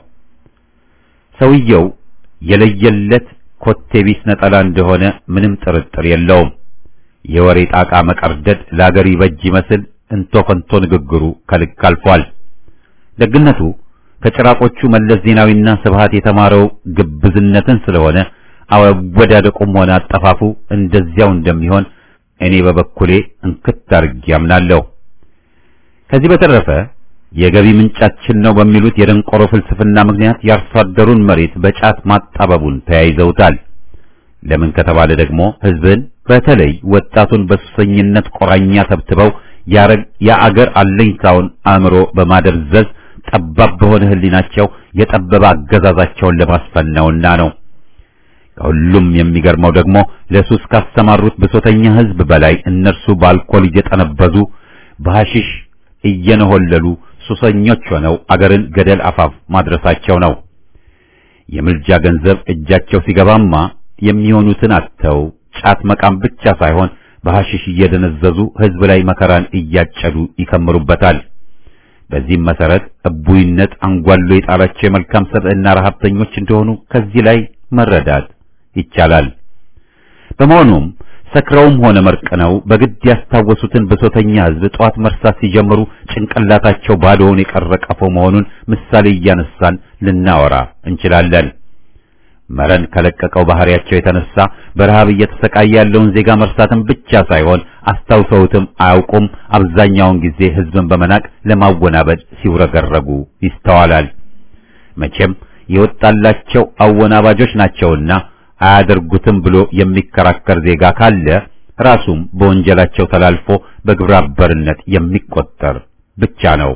ሰውየው የለየለት ኮቴቢስ ነጠላ እንደሆነ ምንም ጥርጥር የለውም። የወሬ ጣቃ መቀርደድ ለአገር ይበጅ ይመስል እንቶ ከንቶ ንግግሩ ከልክ አልፏል። ደግነቱ ከጭራቆቹ መለስ ዜናዊና ስብሃት የተማረው ግብዝነትን ስለሆነ አወዳደቁም ሆነ አጠፋፉ እንደዚያው እንደሚሆን እኔ በበኩሌ እንክት አድርጌ አምናለሁ። ከዚህ በተረፈ የገቢ ምንጫችን ነው በሚሉት የደንቆሮ ፍልስፍና ምክንያት የአርሶ አደሩን መሬት በጫት ማጣበቡን ተያይዘውታል። ለምን ከተባለ ደግሞ ህዝብን በተለይ ወጣቱን በሱሰኝነት ቆራኛ ተብትበው የአገር አለኝታውን አእምሮ በማደብዘዝ ጠባብ በሆነ ህሊናቸው የጠበበ አገዛዛቸውን ለማስፈን ነውና ነው። ከሁሉም የሚገርመው ደግሞ ለሱስ ካሰማሩት ብሶተኛ ህዝብ በላይ እነርሱ በአልኮል እየጠነበዙ በሐሺሽ እየነሆለሉ ሱሰኞች ሆነው አገርን ገደል አፋፍ ማድረሳቸው ነው። የምልጃ ገንዘብ እጃቸው ሲገባማ የሚሆኑትን አጥተው ጫት መቃም ብቻ ሳይሆን በሐሺሽ እየደነዘዙ ህዝብ ላይ መከራን እያጨዱ ይከምሩበታል። በዚህም መሰረት እቡይነት አንጓሎ የጣላቸው የመልካም ሰብዕና ረሀብተኞች እንደሆኑ ከዚህ ላይ መረዳት ይቻላል። በመሆኑም ሰክረውም ሆነ መርቅነው በግድ ያስታወሱትን ብሶተኛ ህዝብ ጧት መርሳት ሲጀምሩ ጭንቅላታቸው ባዶውን የቀረቀፈው መሆኑን ምሳሌ እያነሳን ልናወራ እንችላለን። መረን ከለቀቀው ባህሪያቸው የተነሳ በረሃብ እየተሰቃየ ያለውን ዜጋ መርሳትን ብቻ ሳይሆን አስታውሰውትም አያውቁም። አብዛኛውን ጊዜ ህዝብን በመናቅ ለማወናበድ ሲውረገረጉ ይስተዋላል። መቼም የወጣላቸው አወናባጆች ናቸውና አያደርጉትም ብሎ የሚከራከር ዜጋ ካለ ራሱም በወንጀላቸው ተላልፎ በግብረ አበርነት የሚቆጠር ብቻ ነው።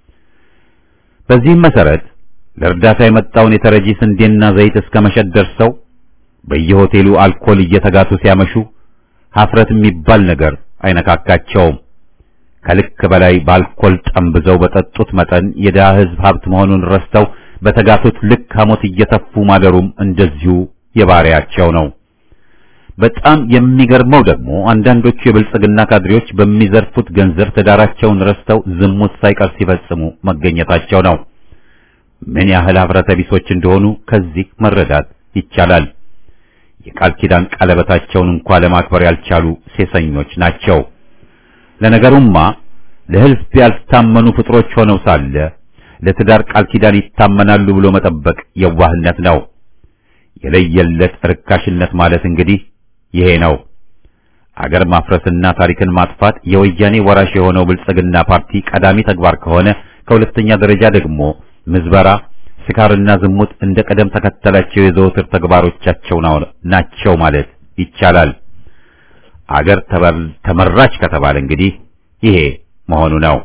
በዚህም መሰረት ለእርዳታ የመጣውን የተረጂ ስንዴና ዘይት እስከ መሸጥ ደርሰው በየሆቴሉ አልኮል እየተጋቱ ሲያመሹ ሀፍረት የሚባል ነገር አይነካካቸውም። ከልክ በላይ በአልኮል ጠምብዘው በጠጡት መጠን የደሃ ህዝብ ሀብት መሆኑን ረስተው በተጋቱት ልክ ሐሞት እየተፉ ማደሩም እንደዚሁ የባሪያቸው ነው። በጣም የሚገርመው ደግሞ አንዳንዶቹ የብልጽግና ካድሬዎች በሚዘርፉት ገንዘብ ትዳራቸውን ረስተው ዝሙት ሳይቀር ሲፈጽሙ መገኘታቸው ነው። ምን ያህል ሀፍረተ ቢሶች እንደሆኑ ከዚህ መረዳት ይቻላል። የቃል ኪዳን ቀለበታቸውን እንኳን ለማክበር ያልቻሉ ሴሰኞች ናቸው። ለነገሩማ ለህዝብ ያልታመኑ ፍጥሮች ሆነው ሳለ ለትዳር ቃል ኪዳን ይታመናሉ ብሎ መጠበቅ የዋህነት ነው። የለየለት ርካሽነት ማለት እንግዲህ ይሄ ነው። አገር ማፍረስና ታሪክን ማጥፋት የወያኔ ወራሽ የሆነው ብልጽግና ፓርቲ ቀዳሚ ተግባር ከሆነ ከሁለተኛ ደረጃ ደግሞ ምዝበራ፣ ስካርና ዝሙት እንደ ቀደም ተከተላቸው የዘወትር ተግባሮቻቸው ናቸው ማለት ይቻላል። አገር ተመራች ከተባለ እንግዲህ ይሄ መሆኑ ነው።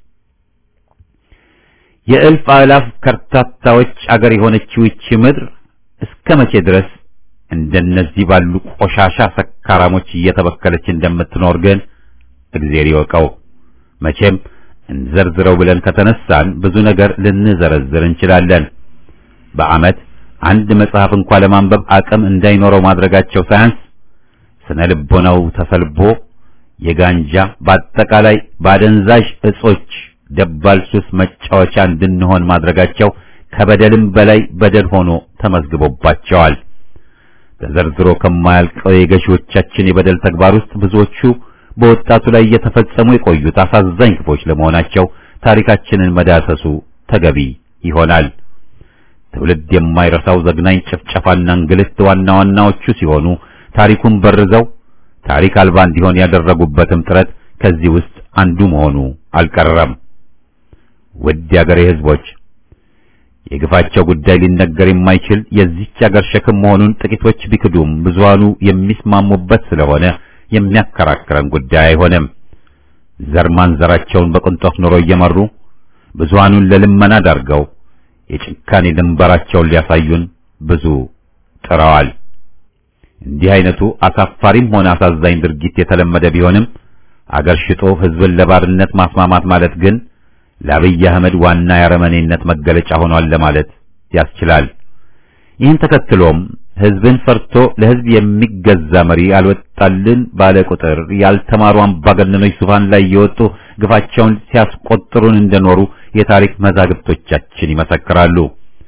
የእልፍ አእላፍ ከርታታዎች አገር የሆነችው ይህች ምድር እስከ መቼ ድረስ እንደነዚህ ባሉ ቆሻሻ ሰካራሞች እየተበከለች እንደምትኖር ግን እግዚአብሔር ይወቀው። መቼም እንዘርዝረው ብለን ከተነሳን ብዙ ነገር ልንዘረዝር እንችላለን። በአመት አንድ መጽሐፍ እንኳን ለማንበብ አቅም እንዳይኖረው ማድረጋቸው ሳያንስ ስነ ልቦናው ተሰልቦ የጋንጃ በአጠቃላይ ባደንዛዥ እጾች ደባል ሱስ መጫወቻ እንድንሆን ማድረጋቸው ከበደልም በላይ በደል ሆኖ ተመዝግቦባቸዋል። ተዘርዝሮ ከማያልቀው የገዢዎቻችን የበደል ተግባር ውስጥ ብዙዎቹ በወጣቱ ላይ እየተፈጸሙ የቆዩት አሳዛኝ ክፎች ለመሆናቸው ታሪካችንን መዳሰሱ ተገቢ ይሆናል። ትውልድ የማይረሳው ዘግናኝ ጭፍጨፋና እንግልት ዋና ዋናዎቹ ሲሆኑ ታሪኩን በርዘው ታሪክ አልባ እንዲሆን ያደረጉበትም ጥረት ከዚህ ውስጥ አንዱ መሆኑ አልቀረም። ውድ የአገሬ ሕዝቦች የግፋቸው ጉዳይ ሊነገር የማይችል የዚህች ሀገር ሸክም መሆኑን ጥቂቶች ቢክዱም ብዙሃኑ የሚስማሙበት ስለሆነ የሚያከራክረን ጉዳይ አይሆንም። ዘር ማንዘራቸውን በቅንጦት ኑሮ እየመሩ ብዙሃኑን ለልመና ዳርገው የጭካኔ ድንበራቸውን ሊያሳዩን ብዙ ጥረዋል። እንዲህ አይነቱ አሳፋሪም ሆነ አሳዛኝ ድርጊት የተለመደ ቢሆንም አገር ሽጦ ህዝብን ለባርነት ማስማማት ማለት ግን ለአብይ አህመድ ዋና የአረመኔነት መገለጫ ሆኗል ለማለት ያስችላል። ይህን ተከትሎም ህዝብን ፈርቶ ለህዝብ የሚገዛ መሪ አልወጣልን ባለ ቁጥር ያልተማሩ አምባገነኖች ዙፋን ላይ የወጡ ግፋቸውን ሲያስቆጥሩን እንደኖሩ የታሪክ መዛግብቶቻችን ይመሰክራሉ።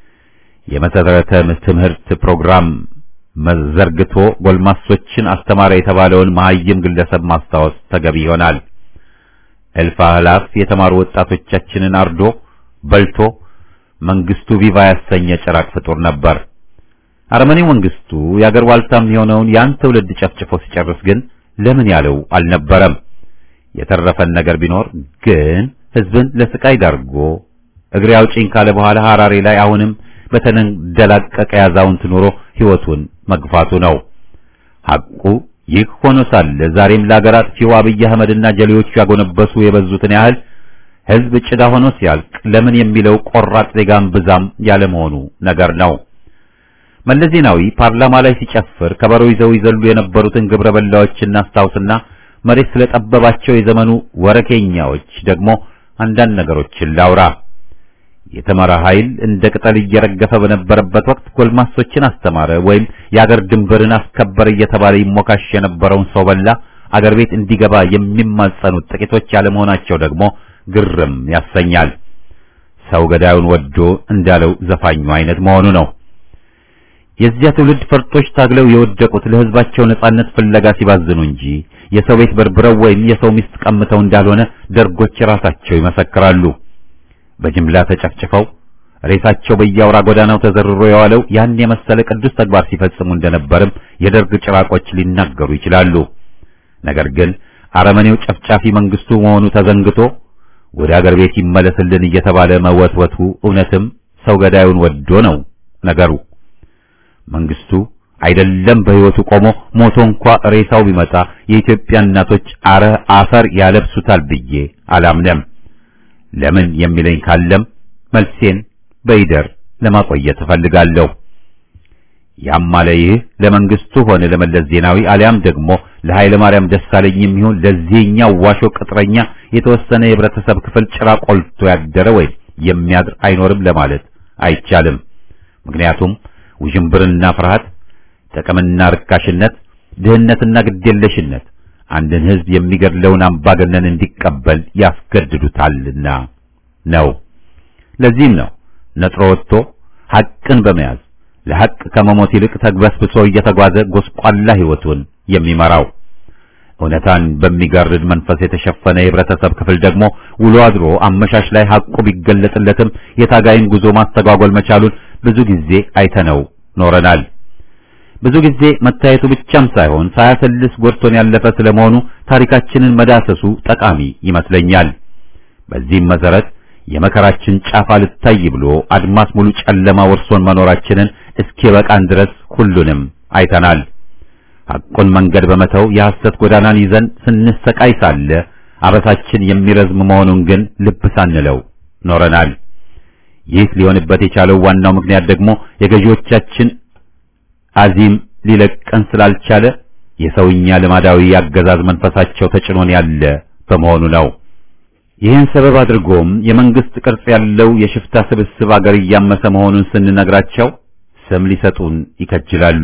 የመሰረተ ትምህርት ፕሮግራም መዘርግቶ ጎልማሶችን አስተማረ የተባለውን መሐይም ግለሰብ ማስታወስ ተገቢ ይሆናል። እልፍ አላፍ የተማሩ ወጣቶቻችንን አርዶ በልቶ መንግስቱ ቪቫ ያሰኘ ጭራቅ ፍጡር ነበር። አረመኔው መንግስቱ የአገር ዋልታም የሆነውን ያን ትውልድ ጨፍጭፎ ሲጨርስ ግን ለምን ያለው አልነበረም። የተረፈን ነገር ቢኖር ግን ህዝብን ለስቃይ ዳርጎ እግሬ አውጪኝ ካለ በኋላ ሐራሬ ላይ አሁንም በተንደላቀቀ ያዛውንት ኑሮ ህይወቱን መግፋቱ ነው። ሐቁ ይህ ሆኖ ሳለ ዛሬም ለአገር አጥፊው አብይ አህመድና ጀሌዎቹ ያጎነበሱ የበዙትን ያህል ህዝብ ጭዳ ሆኖ ሲያልቅ ለምን የሚለው ቆራጥ ዜጋም ብዛም ያለ መሆኑ ነገር ነው። መለስ ዜናዊ ፓርላማ ላይ ሲጨፍር ከበሮ ይዘው ይዘሉ የነበሩትን ግብረ በላዎችና አስታውስና መሬት ስለጠበባቸው የዘመኑ ወረኬኛዎች ደግሞ አንዳንድ ነገሮችን ላውራ። የተመራ ኃይል እንደ ቅጠል እየረገፈ በነበረበት ወቅት ጎልማሶችን አስተማረ ወይም የአገር ድንበርን አስከበረ እየተባለ ይሞካሽ የነበረውን ሰው በላ አገር ቤት እንዲገባ የሚማጸኑት ጥቂቶች ያለመሆናቸው ደግሞ ግርም ያሰኛል። ሰው ገዳዩን ወዶ እንዳለው ዘፋኙ አይነት መሆኑ ነው። የዚያ ትውልድ ፈርጦች ታግለው የወደቁት ለህዝባቸው ነጻነት ፍለጋ ሲባዝኑ እንጂ የሰው ቤት በርብረው ወይም የሰው ሚስት ቀምተው እንዳልሆነ ደርጎች ራሳቸው ይመሰክራሉ። በጅምላ ተጨፍጭፈው ሬሳቸው በየአውራ ጎዳናው ተዘርሮ የዋለው ያን የመሰለ ቅዱስ ተግባር ሲፈጽሙ እንደነበርም የደርግ ጭራቆች ሊናገሩ ይችላሉ። ነገር ግን አረመኔው ጨፍጫፊ መንግስቱ መሆኑ ተዘንግቶ ወደ አገር ቤት ይመለስልን እየተባለ መወትወቱ እውነትም ሰው ገዳዩን ወዶ ነው ነገሩ። መንግስቱ አይደለም በህይወቱ ቆሞ ሞቶ እንኳ ሬሳው ቢመጣ የኢትዮጵያ እናቶች አረ አፈር ያለብሱታል ብዬ አላምንም። ለምን የሚለኝ ካለም መልሴን በይደር ለማቆየት እፈልጋለሁ። ያም ማለ ይህ ለመንግስቱ ሆነ ለመለስ ዜናዊ አሊያም ደግሞ ለኃይለ ማርያም ደሳለኝም ይሁን ለዚህኛው ዋሾ ቅጥረኛ የተወሰነ የህብረተሰብ ክፍል ጭራ ቆልቶ ያደረ ወይ የሚያድር አይኖርም ለማለት አይቻልም። ምክንያቱም ውዥንብርና ፍርሃት፣ ጥቅምና ርካሽነት፣ ድህነትና ግዴለሽነት አንድን ህዝብ የሚገድለውን አምባገነን እንዲቀበል ያስገድዱታልና ነው። ለዚህም ነው ነጥሮ ወጥቶ ሐቅን በመያዝ ለሐቅ ከመሞት ይልቅ ተግበስብሶ እየተጓዘ ጎስቋላ ህይወቱን የሚመራው። እውነታን በሚጋርድ መንፈስ የተሸፈነ የህብረተሰብ ክፍል ደግሞ ውሎ አድሮ አመሻሽ ላይ ሐቁ ቢገለጥለትም የታጋይን ጉዞ ማስተጓጎል መቻሉን ብዙ ጊዜ አይተነው ኖረናል። ብዙ ጊዜ መታየቱ ብቻም ሳይሆን ሳያሰልስ ጎርቶን ያለፈ ስለመሆኑ ታሪካችንን መዳሰሱ ጠቃሚ ይመስለኛል። በዚህም መሰረት የመከራችን ጫፍ አልታይ ብሎ አድማስ ሙሉ ጨለማ ወርሶን መኖራችንን እስኪበቃን ድረስ ሁሉንም አይተናል። ሐቁን መንገድ በመተው የሐሰት ጎዳናን ይዘን ስንሰቃይ ሳለ አበሳችን የሚረዝም መሆኑን ግን ልብ ሳንለው ኖረናል። ይህ ሊሆንበት የቻለው ዋናው ምክንያት ደግሞ የገዢዎቻችን አዚም ሊለቀን ስላልቻለ የሰውኛ ልማዳዊ ያገዛዝ መንፈሳቸው ተጭኖን ያለ በመሆኑ ነው። ይህን ሰበብ አድርጎም የመንግስት ቅርጽ ያለው የሽፍታ ስብስብ አገር እያመሰ መሆኑን ስንነግራቸው ስም ሊሰጡን ይከጅላሉ።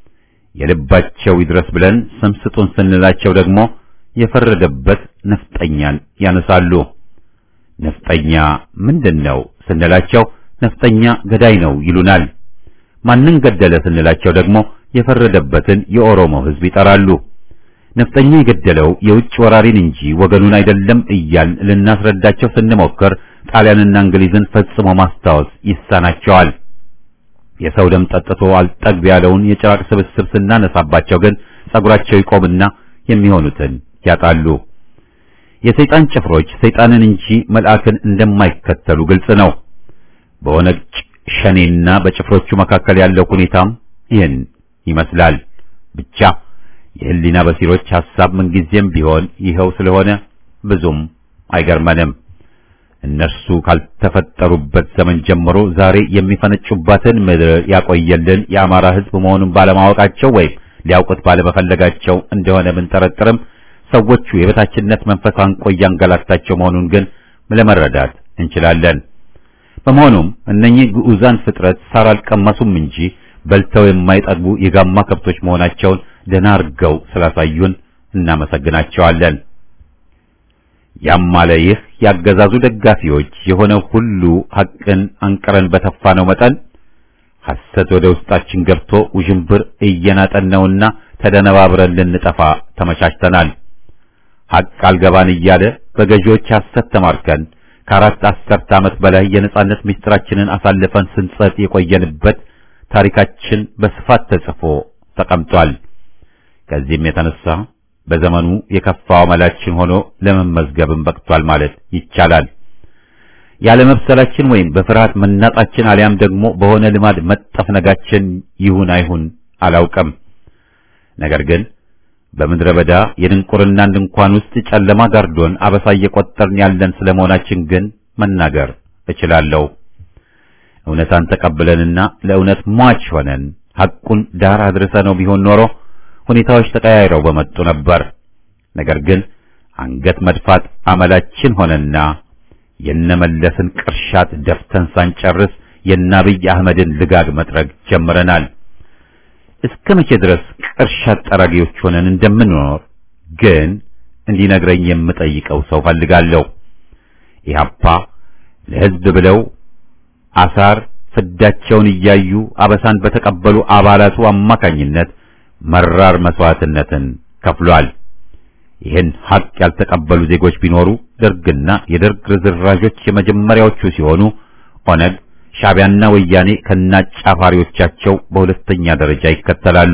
የልባቸው ይድረስ ብለን ስም ስጡን ስንላቸው ደግሞ የፈረደበት ነፍጠኛን ያነሳሉ። ነፍጠኛ ምንድነው ስንላቸው ነፍጠኛ ገዳይ ነው ይሉናል። ማንን ገደለ ስንላቸው ደግሞ የፈረደበትን የኦሮሞ ህዝብ ይጠራሉ። ነፍጠኛ የገደለው የውጭ ወራሪን እንጂ ወገኑን አይደለም እያል ልናስረዳቸው ስንሞክር ጣሊያንና እንግሊዝን ፈጽሞ ማስታወስ ይሳናቸዋል። የሰው ደም ጠጥቶ አልጠግብ ያለውን የጭራቅ ስብስብ ስናነሳባቸው ግን ጸጉራቸው ይቆምና የሚሆኑትን ያጣሉ። የሰይጣን ጭፍሮች ሰይጣንን እንጂ መልአክን እንደማይከተሉ ግልጽ ነው። በኦነግ ሸኔና በጭፍሮቹ መካከል ያለው ሁኔታም ይህን ይመስላል። ብቻ የህሊና በሲሮች ሐሳብ ምንጊዜም ቢሆን ይኸው ስለሆነ ብዙም አይገርመንም። እነርሱ ካልተፈጠሩበት ዘመን ጀምሮ ዛሬ የሚፈነጩባትን ምድር ያቆየልን የአማራ ሕዝብ መሆኑን ባለማወቃቸው ወይም ሊያውቁት ባለመፈለጋቸው እንደሆነ ብንጠረጥርም ሰዎቹ የበታችነት መንፈስ አንቆ ያንገላታቸው መሆኑን ግን ለመረዳት እንችላለን። በመሆኑም እነኚህ ግዑዛን ፍጥረት ሳር አልቀመሱም እንጂ በልተው የማይጠግቡ የጋማ ከብቶች መሆናቸውን ደህና አድርገው ስላሳዩን እናመሰግናቸዋለን። ያም ማለ ይህ ያገዛዙ ደጋፊዎች የሆነው ሁሉ ሐቅን አንቀረን በተፋነው መጠን ሐሰት ወደ ውስጣችን ገብቶ ውዥንብር እየናጠነውና ተደነባብረን ልንጠፋ ተመቻችተናል። ሐቅ አልገባን እያለ በገዢዎች ሐሰት ተማርከን ከአራት አስርት ዓመት በላይ የነጻነት ምስጢራችንን አሳልፈን ስንጸጥ የቆየንበት ታሪካችን በስፋት ተጽፎ ተቀምጧል። ከዚህም የተነሳ በዘመኑ የከፋው መላችን ሆኖ ለመመዝገብም በቅቷል ማለት ይቻላል። ያለ መብሰላችን ወይም በፍርሃት መናጣችን አሊያም ደግሞ በሆነ ልማድ መጠፍነጋችን ይሁን አይሁን አላውቅም። ነገር ግን በምድረ በዳ የድንቁርናን ድንኳን ውስጥ ጨለማ ጋርዶን አበሳ እየቆጠርን ያለን ስለመሆናችን ግን መናገር እችላለሁ። እውነታን ተቀብለንና ለእውነት ሟች ሆነን ሐቁን ዳር አድርሰነው ቢሆን ኖሮ ሁኔታዎች ተቀያይረው በመጡ ነበር። ነገር ግን አንገት መድፋት አመላችን ሆነና የነመለስን ቅርሻት ደፍተን ሳንጨርስ የናብይ አህመድን ልጋግ መጥረግ ጀምረናል። እስከ መቼ ድረስ ቅርሻት ጠራጊዎች ሆነን እንደምንኖር ግን እንዲነግረኝ የምጠይቀው ሰው ፈልጋለሁ። ኢህአፓ ለሕዝብ ብለው አሳር ፍዳቸውን እያዩ አበሳን በተቀበሉ አባላቱ አማካኝነት መራር መስዋዕትነትን ከፍሏል። ይህን ሐቅ ያልተቀበሉ ዜጎች ቢኖሩ ደርግና የደርግ ርዝራዦች የመጀመሪያዎቹ ሲሆኑ ኦነግ፣ ሻዕቢያና ወያኔ ከናጫፋሪዎቻቸው በሁለተኛ ደረጃ ይከተላሉ።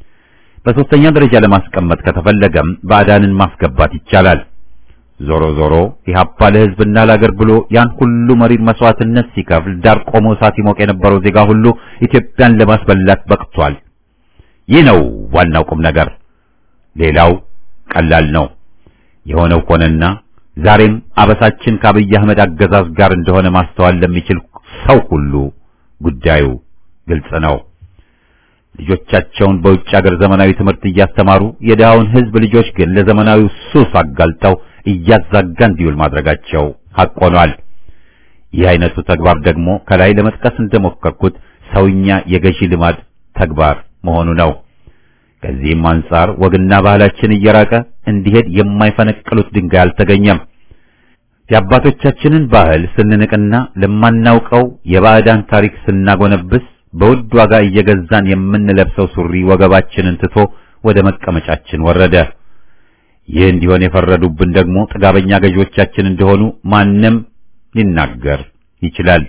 በሶስተኛ ደረጃ ለማስቀመጥ ከተፈለገም ባዕዳንን ማስገባት ይቻላል። ዞሮ ዞሮ ኢህአፓ ለሕዝብና ለአገር ብሎ ያን ሁሉ መሪር መስዋዕትነት ሲከፍል ዳር ቆሞ እሳት ይሞቅ የነበረው ዜጋ ሁሉ ኢትዮጵያን ለማስበላት በቅቷል። ይህ ነው ዋናው ቁም ነገር። ሌላው ቀላል ነው። የሆነው ሆነና ዛሬም አበሳችን ከአብይ አህመድ አገዛዝ ጋር እንደሆነ ማስተዋል ለሚችል ሰው ሁሉ ጉዳዩ ግልጽ ነው። ልጆቻቸውን በውጭ ሀገር ዘመናዊ ትምህርት እያስተማሩ የደሃውን ሕዝብ ልጆች ግን ለዘመናዊው ሱስ አጋልጠው እያዛጋ እንዲውል ማድረጋቸው ሐቅ ሆኗል። ይህ አይነቱ ተግባር ደግሞ ከላይ ለመጥቀስ እንደሞከርኩት ሰውኛ የገዢ ልማድ ተግባር መሆኑ ነው። ከዚህም አንጻር ወግና ባህላችን እየራቀ እንዲሄድ የማይፈነቅሉት ድንጋይ አልተገኘም። የአባቶቻችንን ባህል ስንንቅና ለማናውቀው የባዕዳን ታሪክ ስናጎነብስ በውድ ዋጋ እየገዛን የምንለብሰው ሱሪ ወገባችንን ትቶ ወደ መቀመጫችን ወረደ። ይህ እንዲሆን የፈረዱብን ደግሞ ጥጋበኛ ገዢዎቻችን እንደሆኑ ማንም ሊናገር ይችላል።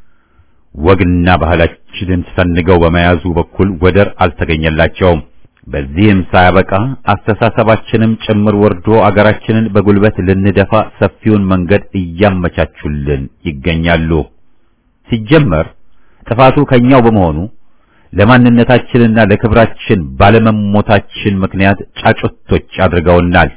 ወግና ባህላችንን ሰንገው በመያዙ በኩል ወደር አልተገኘላቸውም። በዚህም ሳያበቃ አስተሳሰባችንም ጭምር ወርዶ አገራችንን በጉልበት ልንደፋ ሰፊውን መንገድ እያመቻቹልን ይገኛሉ። ሲጀመር ጥፋቱ ከኛው በመሆኑ ለማንነታችንና ለክብራችን ባለመሞታችን ምክንያት ጫጩቶች አድርገውናል።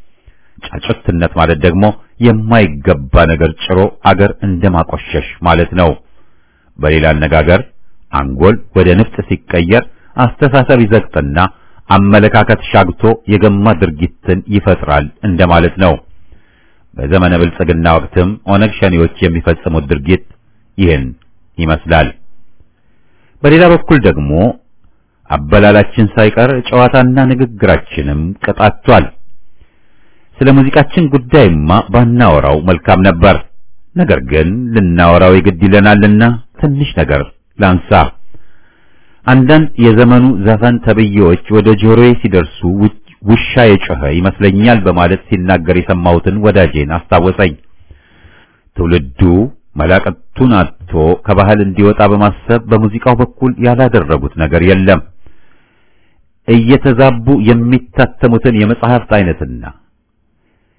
ጫጩትነት ማለት ደግሞ የማይገባ ነገር ጭሮ አገር እንደማቆሸሽ ማለት ነው። በሌላ አነጋገር አንጎል ወደ ንፍጥ ሲቀየር አስተሳሰብ ይዘግጥና አመለካከት ሻግቶ የገማ ድርጊትን ይፈጥራል እንደማለት ነው። በዘመነ ብልጽግና ወቅትም ኦነግ ሸኔዎች የሚፈጽሙት ድርጊት ይህን ይመስላል። በሌላ በኩል ደግሞ አበላላችን ሳይቀር ጨዋታና ንግግራችንም ቀጣቷል። ስለ ሙዚቃችን ጉዳይማ ባናወራው መልካም ነበር። ነገር ግን ልናወራው ይግድ ይለናልና ትንሽ ነገር ላንሳ። አንዳንድ የዘመኑ ዘፈን ተብዬዎች ወደ ጆሮዬ ሲደርሱ ውሻ የጮኸ ይመስለኛል በማለት ሲናገር የሰማሁትን ወዳጄን አስታወሰኝ። ትውልዱ መላቀቱን አጥቶ ከባህል እንዲወጣ በማሰብ በሙዚቃው በኩል ያላደረጉት ነገር የለም። እየተዛቡ የሚታተሙትን የመጽሐፍት አይነትና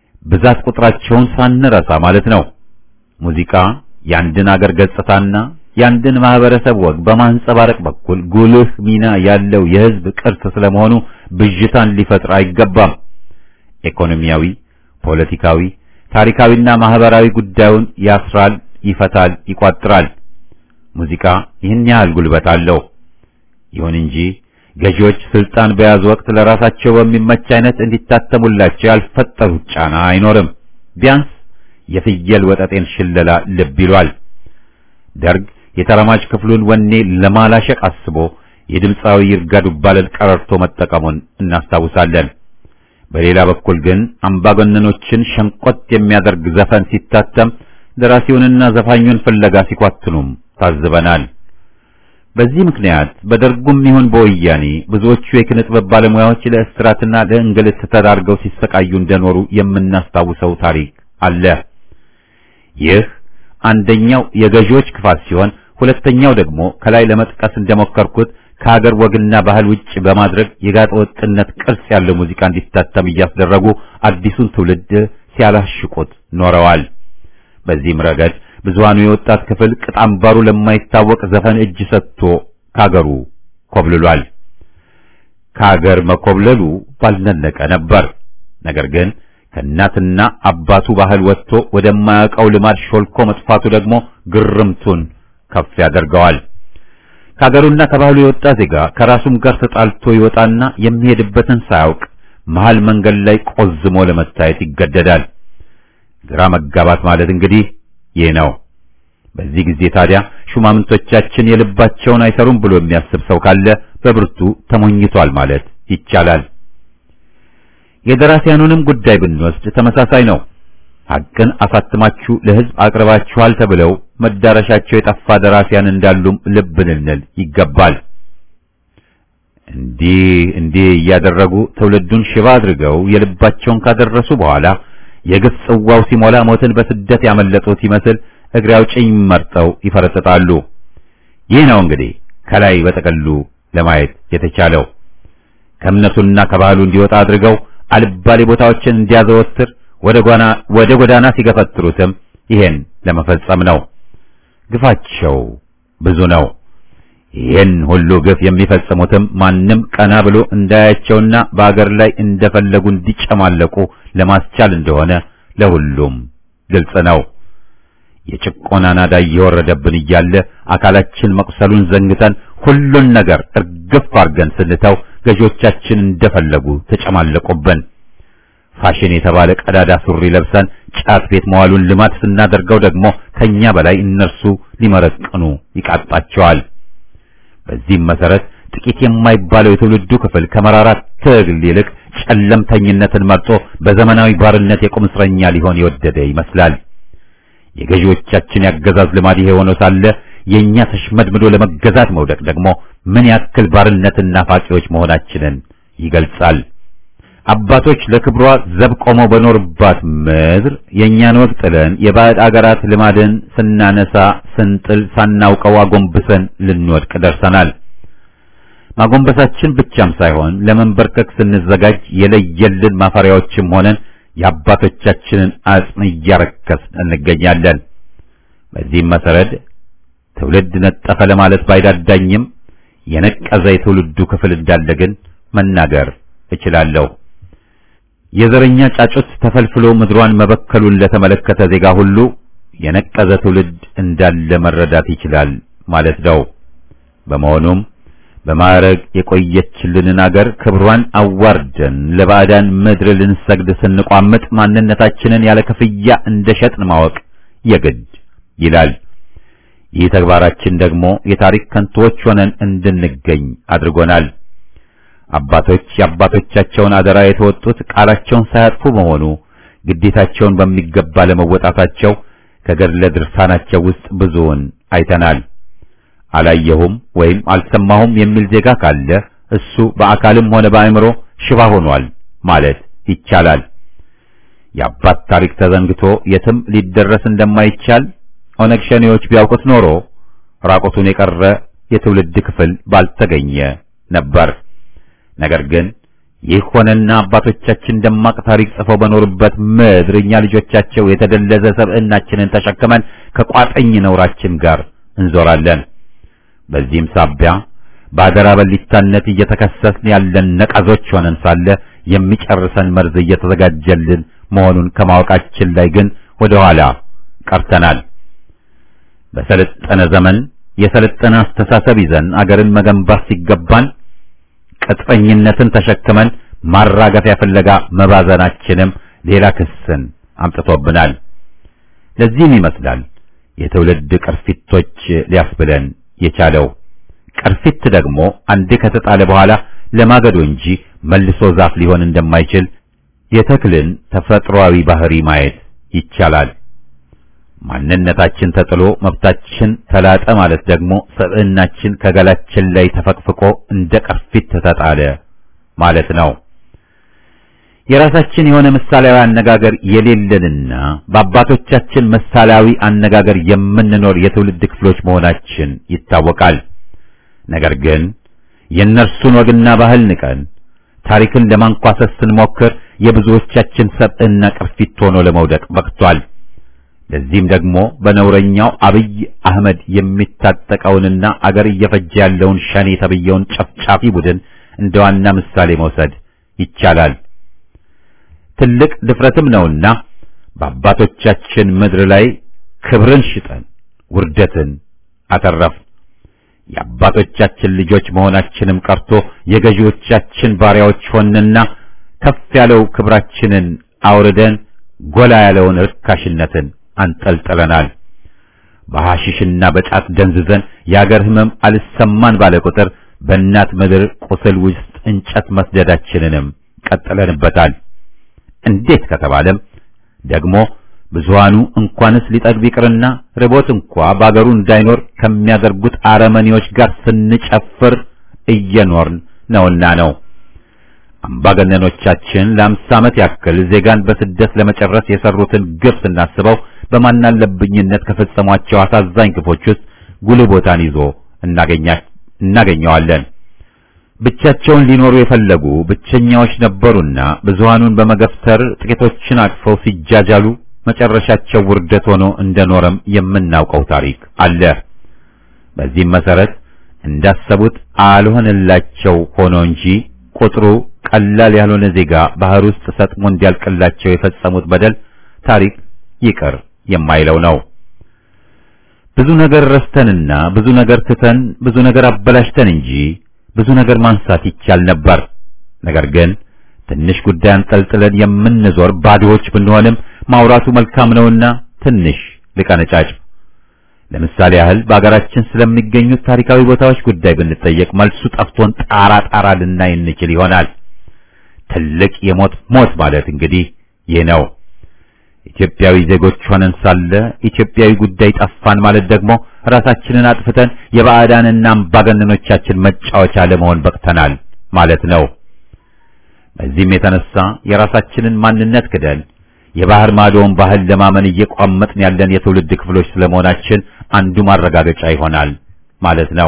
ብዛት ቁጥራቸውን ሳንረሳ ማለት ነው። ሙዚቃ የአንድን አገር ገጽታና የአንድን ማህበረሰብ ወግ በማንጸባረቅ በኩል ጉልህ ሚና ያለው የህዝብ ቅርስ ስለመሆኑ ብዥታን ሊፈጥር አይገባም። ኢኮኖሚያዊ፣ ፖለቲካዊ፣ ታሪካዊና ማህበራዊ ጉዳዩን ያስራል፣ ይፈታል፣ ይቋጥራል። ሙዚቃ ይህን ያህል ጉልበት አለው። ይሁን እንጂ ገዢዎች ስልጣን በያዙ ወቅት ለራሳቸው በሚመች አይነት እንዲታተሙላቸው ያልፈጠሩት ጫና አይኖርም። ቢያንስ የፍየል ወጠጤን ሽለላ ልብ ይሏል። ደርግ የተረማጅ ክፍሉን ወኔ ለማላሸቅ አስቦ የድምፃዊ ይርጋ ዱባለን ቀረርቶ መጠቀሙን እናስታውሳለን። በሌላ በኩል ግን አምባገነኖችን ሸንቆጥ የሚያደርግ ዘፈን ሲታተም ደራሲውንና ዘፋኙን ፍለጋ ሲኳትኑም ታዝበናል። በዚህ ምክንያት በደርጉም ይሁን በወያኔ ብዙዎቹ የኪነ ጥበብ ባለሙያዎች ለእስራትና ለእንግልት ተዳርገው ሲሰቃዩ እንደኖሩ የምናስታውሰው ታሪክ አለ። ይህ አንደኛው የገዢዎች ክፋት ሲሆን፣ ሁለተኛው ደግሞ ከላይ ለመጥቀስ እንደሞከርኩት ከሀገር ወግና ባህል ውጭ በማድረግ የጋጠ ወጥነት ቅርጽ ያለው ሙዚቃ እንዲታተም እያስደረጉ አዲሱን ትውልድ ሲያላሽቁት ኖረዋል። በዚህም ረገድ ብዙሃኑ የወጣት ክፍል ቅጣምባሩ ለማይታወቅ ዘፈን እጅ ሰጥቶ ካገሩ ኮብልሏል። ካገር መኮብለሉ ባልነለቀ ነበር። ነገር ግን ከእናትና አባቱ ባህል ወጥቶ ወደማያውቀው ልማድ ሾልኮ መጥፋቱ ደግሞ ግርምቱን ከፍ ያደርገዋል። ካገሩና ከባህሉ የወጣ ዜጋ ከራሱም ጋር ተጣልቶ ይወጣና የሚሄድበትን ሳያውቅ መሃል መንገድ ላይ ቆዝሞ ለመታየት ይገደዳል። ግራ መጋባት ማለት እንግዲህ ይህ ነው። በዚህ ጊዜ ታዲያ ሹማምንቶቻችን የልባቸውን አይሰሩም ብሎ የሚያስብ ሰው ካለ በብርቱ ተሞኝቷል ማለት ይቻላል። የደራሲያኑንም ጉዳይ ብንወስድ ተመሳሳይ ነው። ሐቅን አሳትማችሁ ለሕዝብ አቅርባችኋል ተብለው መዳረሻቸው የጠፋ ደራሲያን እንዳሉም ልብ ልንል ይገባል። እንዲህ እንዲህ እያደረጉ ትውልዱን ሽባ አድርገው የልባቸውን ካደረሱ በኋላ የግፍ ጽዋው ሲሞላ ሞትን በስደት ያመለጡት ይመስል እግሬ አውጭኝ መርጠው ይፈረጥጣሉ። ይህ ነው እንግዲህ ከላይ በጠቅሉ ለማየት የተቻለው። ከእምነቱና ከባህሉ እንዲወጣ አድርገው አልባሌ ቦታዎችን እንዲያዘወትር ወደ ጎዳና ወደ ጎዳና ሲገፈትሩትም ይሄን ለመፈጸም ነው። ግፋቸው ብዙ ነው። ይህን ሁሉ ግፍ የሚፈጽሙትም ማንም ቀና ብሎ እንዳያቸውና በአገር ላይ እንደፈለጉ እንዲጨማለቁ ለማስቻል እንደሆነ ለሁሉም ግልጽ ነው። የጭቆና ናዳ እየወረደብን እያለ አካላችን መቁሰሉን ዘንግተን ሁሉን ነገር እርግፍ አድርገን ስንተው ገዢዎቻችን እንደፈለጉ ተጨማለቁብን። ፋሽን የተባለ ቀዳዳ ሱሪ ለብሰን ጫት ቤት መዋሉን ልማድ ስናደርገው ደግሞ ከኛ በላይ እነርሱ ሊመረቅኑ ይቃጣቸዋል። በዚህም መሰረት ጥቂት የማይባለው የትውልዱ ክፍል ከመራራ ትግል ይልቅ ጨለምተኝነትን መርጦ በዘመናዊ ባርነት የቁም እስረኛ ሊሆን የወደደ ይመስላል። የገዢዎቻችን ያገዛዝ ልማድ ይሄ ሆኖ ሳለ የኛ ተሽመድምዶ ለመገዛት መውደቅ ደግሞ ምን ያክል ባርነትና ፋቂዎች መሆናችንን ይገልጻል። አባቶች ለክብሯ ዘብ ቆመው በኖርባት ምድር የኛን ወግ ጥለን የባዕድ አገራት ልማድን ስናነሳ ስንጥል ሳናውቀው አጎንብሰን ልንወድቅ ደርሰናል። ማጎንበሳችን ብቻም ሳይሆን ለመንበርከክ ስንዘጋጅ የለየልን ማፈሪያዎችም ሆነን የአባቶቻችንን አጽም እያረከስን እንገኛለን። በዚህም መሰረት ትውልድ ነጠፈ ለማለት ባይዳዳኝም የነቀዘ የትውልዱ ክፍል እንዳለ ግን መናገር እችላለሁ። የዘረኛ ጫጩት ተፈልፍሎ ምድሯን መበከሉን ለተመለከተ ዜጋ ሁሉ የነቀዘ ትውልድ እንዳለ መረዳት ይችላል ማለት ነው። በመሆኑም በማዕረግ የቆየችልንን አገር ክብሯን አዋርደን ለባዕዳን ምድር ልንሰግድ ስንቋምጥ ማንነታችንን ያለ ክፍያ እንደሸጥን ማወቅ የግድ ይላል። ይህ ተግባራችን ደግሞ የታሪክ ከንቶዎች ሆነን እንድንገኝ አድርጎናል። አባቶች የአባቶቻቸውን አደራ የተወጡት ቃላቸውን ሳያጥፉ መሆኑ ግዴታቸውን በሚገባ ለመወጣታቸው ከገድለ ድርሳናቸው ውስጥ ብዙውን አይተናል። አላየሁም ወይም አልሰማሁም የሚል ዜጋ ካለ እሱ በአካልም ሆነ በአእምሮ ሽባ ሆኗል ማለት ይቻላል። የአባት ታሪክ ተዘንግቶ የትም ሊደረስ እንደማይቻል ኦነግ ሸኔዎች ቢያውቁት ኖሮ ራቆቱን የቀረ የትውልድ ክፍል ባልተገኘ ነበር። ነገር ግን ይህ ሆነና አባቶቻችን ደማቅ ታሪክ ጽፈው በኖሩበት ምድር እኛ ልጆቻቸው የተደለዘ ሰብዕናችንን ተሸክመን ከቋጠኝ ነውራችን ጋር እንዞራለን። በዚህም ሳቢያ በአደራ በሊታነት እየተከሰስን ያለን ነቀዞች ሆነን ሳለ የሚጨርሰን መርዝ እየተዘጋጀልን መሆኑን ከማወቃችን ላይ ግን ወደ ኋላ ቀርተናል። በሰለጠነ ዘመን የሰለጠነ አስተሳሰብ ይዘን አገርን መገንባት ሲገባን ቅጥረኝነትን ተሸክመን ማራገፊያ ፍለጋ መባዘናችንም ሌላ ክስን አምጥቶብናል። ለዚህም ይመስላል የትውልድ ቅርፊቶች ሊያስብለን የቻለው። ቅርፊት ደግሞ አንዴ ከተጣለ በኋላ ለማገዶ እንጂ መልሶ ዛፍ ሊሆን እንደማይችል የተክልን ተፈጥሯዊ ባህሪ ማየት ይቻላል። ማንነታችን ተጥሎ መብታችን ተላጠ ማለት ደግሞ ሰብዕናችን ከገላችን ላይ ተፈቅፍቆ እንደ ቅርፊት ተጣለ ማለት ነው። የራሳችን የሆነ ምሳሌያዊ አነጋገር የሌለንና በአባቶቻችን ምሳሌያዊ አነጋገር የምንኖር የትውልድ ክፍሎች መሆናችን ይታወቃል። ነገር ግን የእነርሱን ወግና ባህል ንቀን ታሪክን ለማንኳሰስ ስንሞክር የብዙዎቻችን ሰብዕና ቅርፊት ሆኖ ለመውደቅ በቅቷል። ለዚህም ደግሞ በነውረኛው አብይ አህመድ የሚታጠቀውንና አገር እየፈጀ ያለውን ሸኔ ተብየውን ጨፍጫፊ ቡድን እንደ ዋና ምሳሌ መውሰድ ይቻላል። ትልቅ ድፍረትም ነውና በአባቶቻችን ምድር ላይ ክብርን ሽጠን ውርደትን አተረፍ። የአባቶቻችን ልጆች መሆናችንም ቀርቶ የገዢዎቻችን ባሪያዎች ሆንና ከፍ ያለው ክብራችንን አውርደን ጎላ ያለውን ርካሽነትን አንጠልጥለናል። በሐሽሽና በጫት ደንዝዘን የአገር ህመም አልሰማን ባለ ቁጥር በእናት ምድር ቁስል ውስጥ እንጨት መስደዳችንንም ቀጥለንበታል። እንዴት ከተባለም ደግሞ ብዙሃኑ እንኳንስ ሊጠግብ ይቅርና ርቦት እንኳ በአገሩ እንዳይኖር ከሚያደርጉት አረመኔዎች ጋር ስንጨፍር እየኖርን ነውና ነው። አምባገነኖቻችን ለአምሳ ዓመት ያክል ዜጋን በስደት ለመጨረስ የሰሩትን ግፍ ስናስበው በማናለብኝነት ከፈጸሟቸው አሳዛኝ ግፎች ውስጥ ጉልህ ቦታን ይዞ እናገኘዋለን። ብቻቸውን ሊኖሩ የፈለጉ ብቸኛዎች ነበሩና ብዙሃኑን በመገፍተር ጥቂቶችን አቅፈው ሲጃጃሉ መጨረሻቸው ውርደት ሆኖ እንደኖረም የምናውቀው ታሪክ አለ። በዚህም መሰረት እንዳሰቡት አልሆነላቸው ሆኖ እንጂ ቁጥሩ ቀላል ያልሆነ ዜጋ ባህር ውስጥ ሰጥሞ እንዲያልቅላቸው የፈጸሙት በደል ታሪክ ይቅር የማይለው ነው። ብዙ ነገር ረስተንና ብዙ ነገር ትተን ብዙ ነገር አበላሽተን እንጂ ብዙ ነገር ማንሳት ይቻል ነበር። ነገር ግን ትንሽ ጉዳይ አንጠልጥለን የምንዞር ባዶዎች ብንሆንም ማውራቱ መልካም ነውና ትንሽ ልቀነጫጭ። ለምሳሌ ያህል በአገራችን ስለሚገኙት ታሪካዊ ቦታዎች ጉዳይ ብንጠየቅ መልሱ ጠፍቶን ጣራ ጣራ ልናይ እንችል ይሆናል። ትልቅ የሞት ሞት ማለት እንግዲህ ይህ ነው። ኢትዮጵያዊ ዜጎች ሆነን ሳለ ኢትዮጵያዊ ጉዳይ ጠፋን ማለት ደግሞ ራሳችንን አጥፍተን የባዕዳንና አምባገነኖቻችን መጫወቻ ለመሆን በቅተናል ማለት ነው። በዚህም የተነሳ የራሳችንን ማንነት ክደን የባህር ማዶውን ባህል ለማመን እየቋመጥን ያለን የትውልድ ክፍሎች ስለመሆናችን አንዱ ማረጋገጫ ይሆናል ማለት ነው።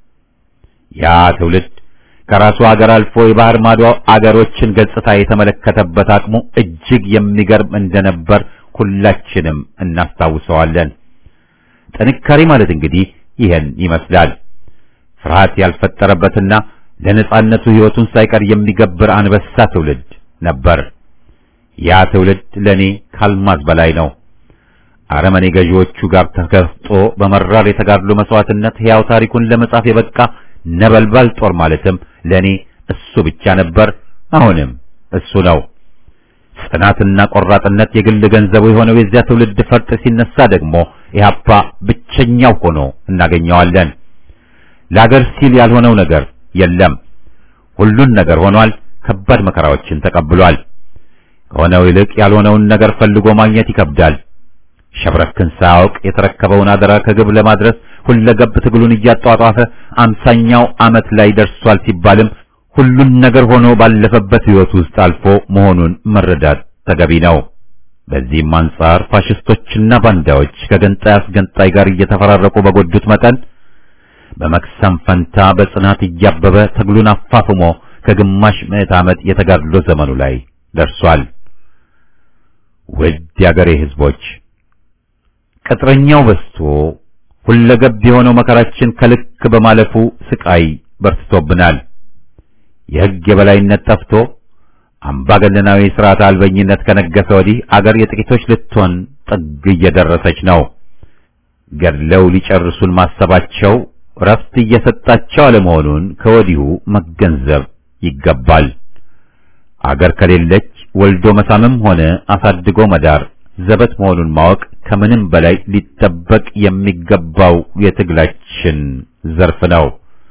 ያ ትውልድ ከራሱ አገር አልፎ የባህር ማዶ አገሮችን ገጽታ የተመለከተበት አቅሙ እጅግ የሚገርም እንደነበር ሁላችንም እናስታውሰዋለን። ጥንካሬ ማለት እንግዲህ ይሄን ይመስላል። ፍርሃት ያልፈጠረበትና ለነጻነቱ ሕይወቱን ሳይቀር የሚገብር አንበሳ ትውልድ ነበር። ያ ትውልድ ለኔ ካልማዝ በላይ ነው። አረመኔ ገዢዎቹ ጋር ተከፍቶ በመራር የተጋድሎ መስዋዕትነት ሕያው ታሪኩን ለመጻፍ የበቃ ነበልባል ጦር ማለትም ለኔ እሱ ብቻ ነበር። አሁንም እሱ ነው። ጽናትና ቆራጥነት የግል ገንዘቡ የሆነው የዚያ ትውልድ ፈርጥ ሲነሳ ደግሞ ኢህአፓ ብቸኛው ሆኖ እናገኘዋለን። ለአገር ሲል ያልሆነው ነገር የለም። ሁሉን ነገር ሆኗል። ከባድ መከራዎችን ተቀብሏል። ከሆነው ይልቅ ያልሆነውን ነገር ፈልጎ ማግኘት ይከብዳል። ሸብረክን ሳያውቅ የተረከበውን አደራ ከግብ ለማድረስ ሁለገብ ትግሉን እያጧጧፈ አምሳኛው ዓመት ላይ ደርሷል ሲባልም ሁሉን ነገር ሆኖ ባለፈበት ሕይወት ውስጥ አልፎ መሆኑን መረዳት ተገቢ ነው። በዚህም አንጻር ፋሽስቶችና ባንዳዎች ከገንጣይ አስገንጣይ ጋር እየተፈራረቁ በጎዱት መጠን በመክሰም ፈንታ በጽናት እያበበ ትግሉን አፋፍሞ ከግማሽ ምዕት ዓመት የተጋድሎ ዘመኑ ላይ ደርሷል። ውድ የአገሬ ሕዝቦች፣ ቅጥረኛው በዝቶ ሁለገብ የሆነው መከራችን ከልክ በማለፉ ስቃይ በርትቶብናል። የሕግ የበላይነት ጠፍቶ አምባገነናዊ ሥርዓት አልበኝነት ከነገሰ ወዲህ አገር የጥቂቶች ልትሆን ጥግ እየደረሰች ነው። ገድለው ሊጨርሱን ማሰባቸው ረፍት እየሰጣቸው አለመሆኑን ከወዲሁ መገንዘብ ይገባል። አገር ከሌለች ወልዶ መሳምም ሆነ አሳድጎ መዳር ዘበት መሆኑን ማወቅ ከምንም በላይ ሊጠበቅ የሚገባው የትግላችን ዘርፍ ነው።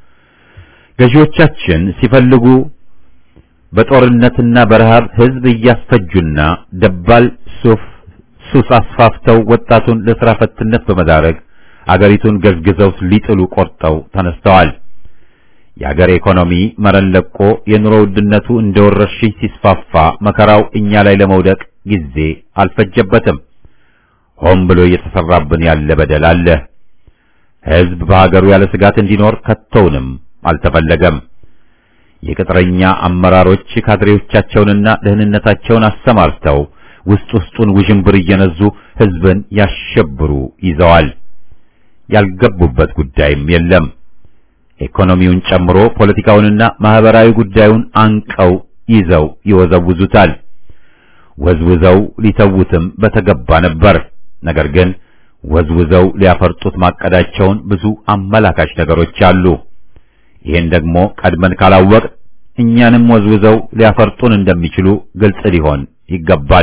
ገዢዎቻችን ሲፈልጉ በጦርነትና በረሃብ ሕዝብ እያስፈጁና ደባል ሱፍ ሱስ አስፋፍተው ወጣቱን ለሥራ ፈትነት በመዳረግ አገሪቱን ገዝግዘው ሊጥሉ ቆርጠው ተነስተዋል። የአገር ኢኮኖሚ መረን ለቆ የኑሮ ውድነቱ እንደ ወረርሽኝ ሲስፋፋ መከራው እኛ ላይ ለመውደቅ ጊዜ አልፈጀበትም። ሆን ብሎ እየተሰራብን ያለ በደል አለ። ሕዝብ በሀገሩ ያለ ስጋት እንዲኖር ከቶውንም አልተፈለገም። የቅጥረኛ አመራሮች ካድሬዎቻቸውንና ደህንነታቸውን አሰማርተው ውስጥ ውስጡን ውዥንብር እየነዙ ሕዝብን ያሸብሩ ይዘዋል። ያልገቡበት ጉዳይም የለም። ኢኮኖሚውን ጨምሮ ፖለቲካውንና ማህበራዊ ጉዳዩን አንቀው ይዘው ይወዘውዙታል። ወዝውዘው ሊተውትም በተገባ ነበር። ነገር ግን ወዝውዘው ሊያፈርጡት ማቀዳቸውን ብዙ አመላካች ነገሮች አሉ። ይህን ደግሞ ቀድመን ካላወቅ እኛንም ወዝውዘው ሊያፈርጡን እንደሚችሉ ግልጽ ሊሆን ይገባል።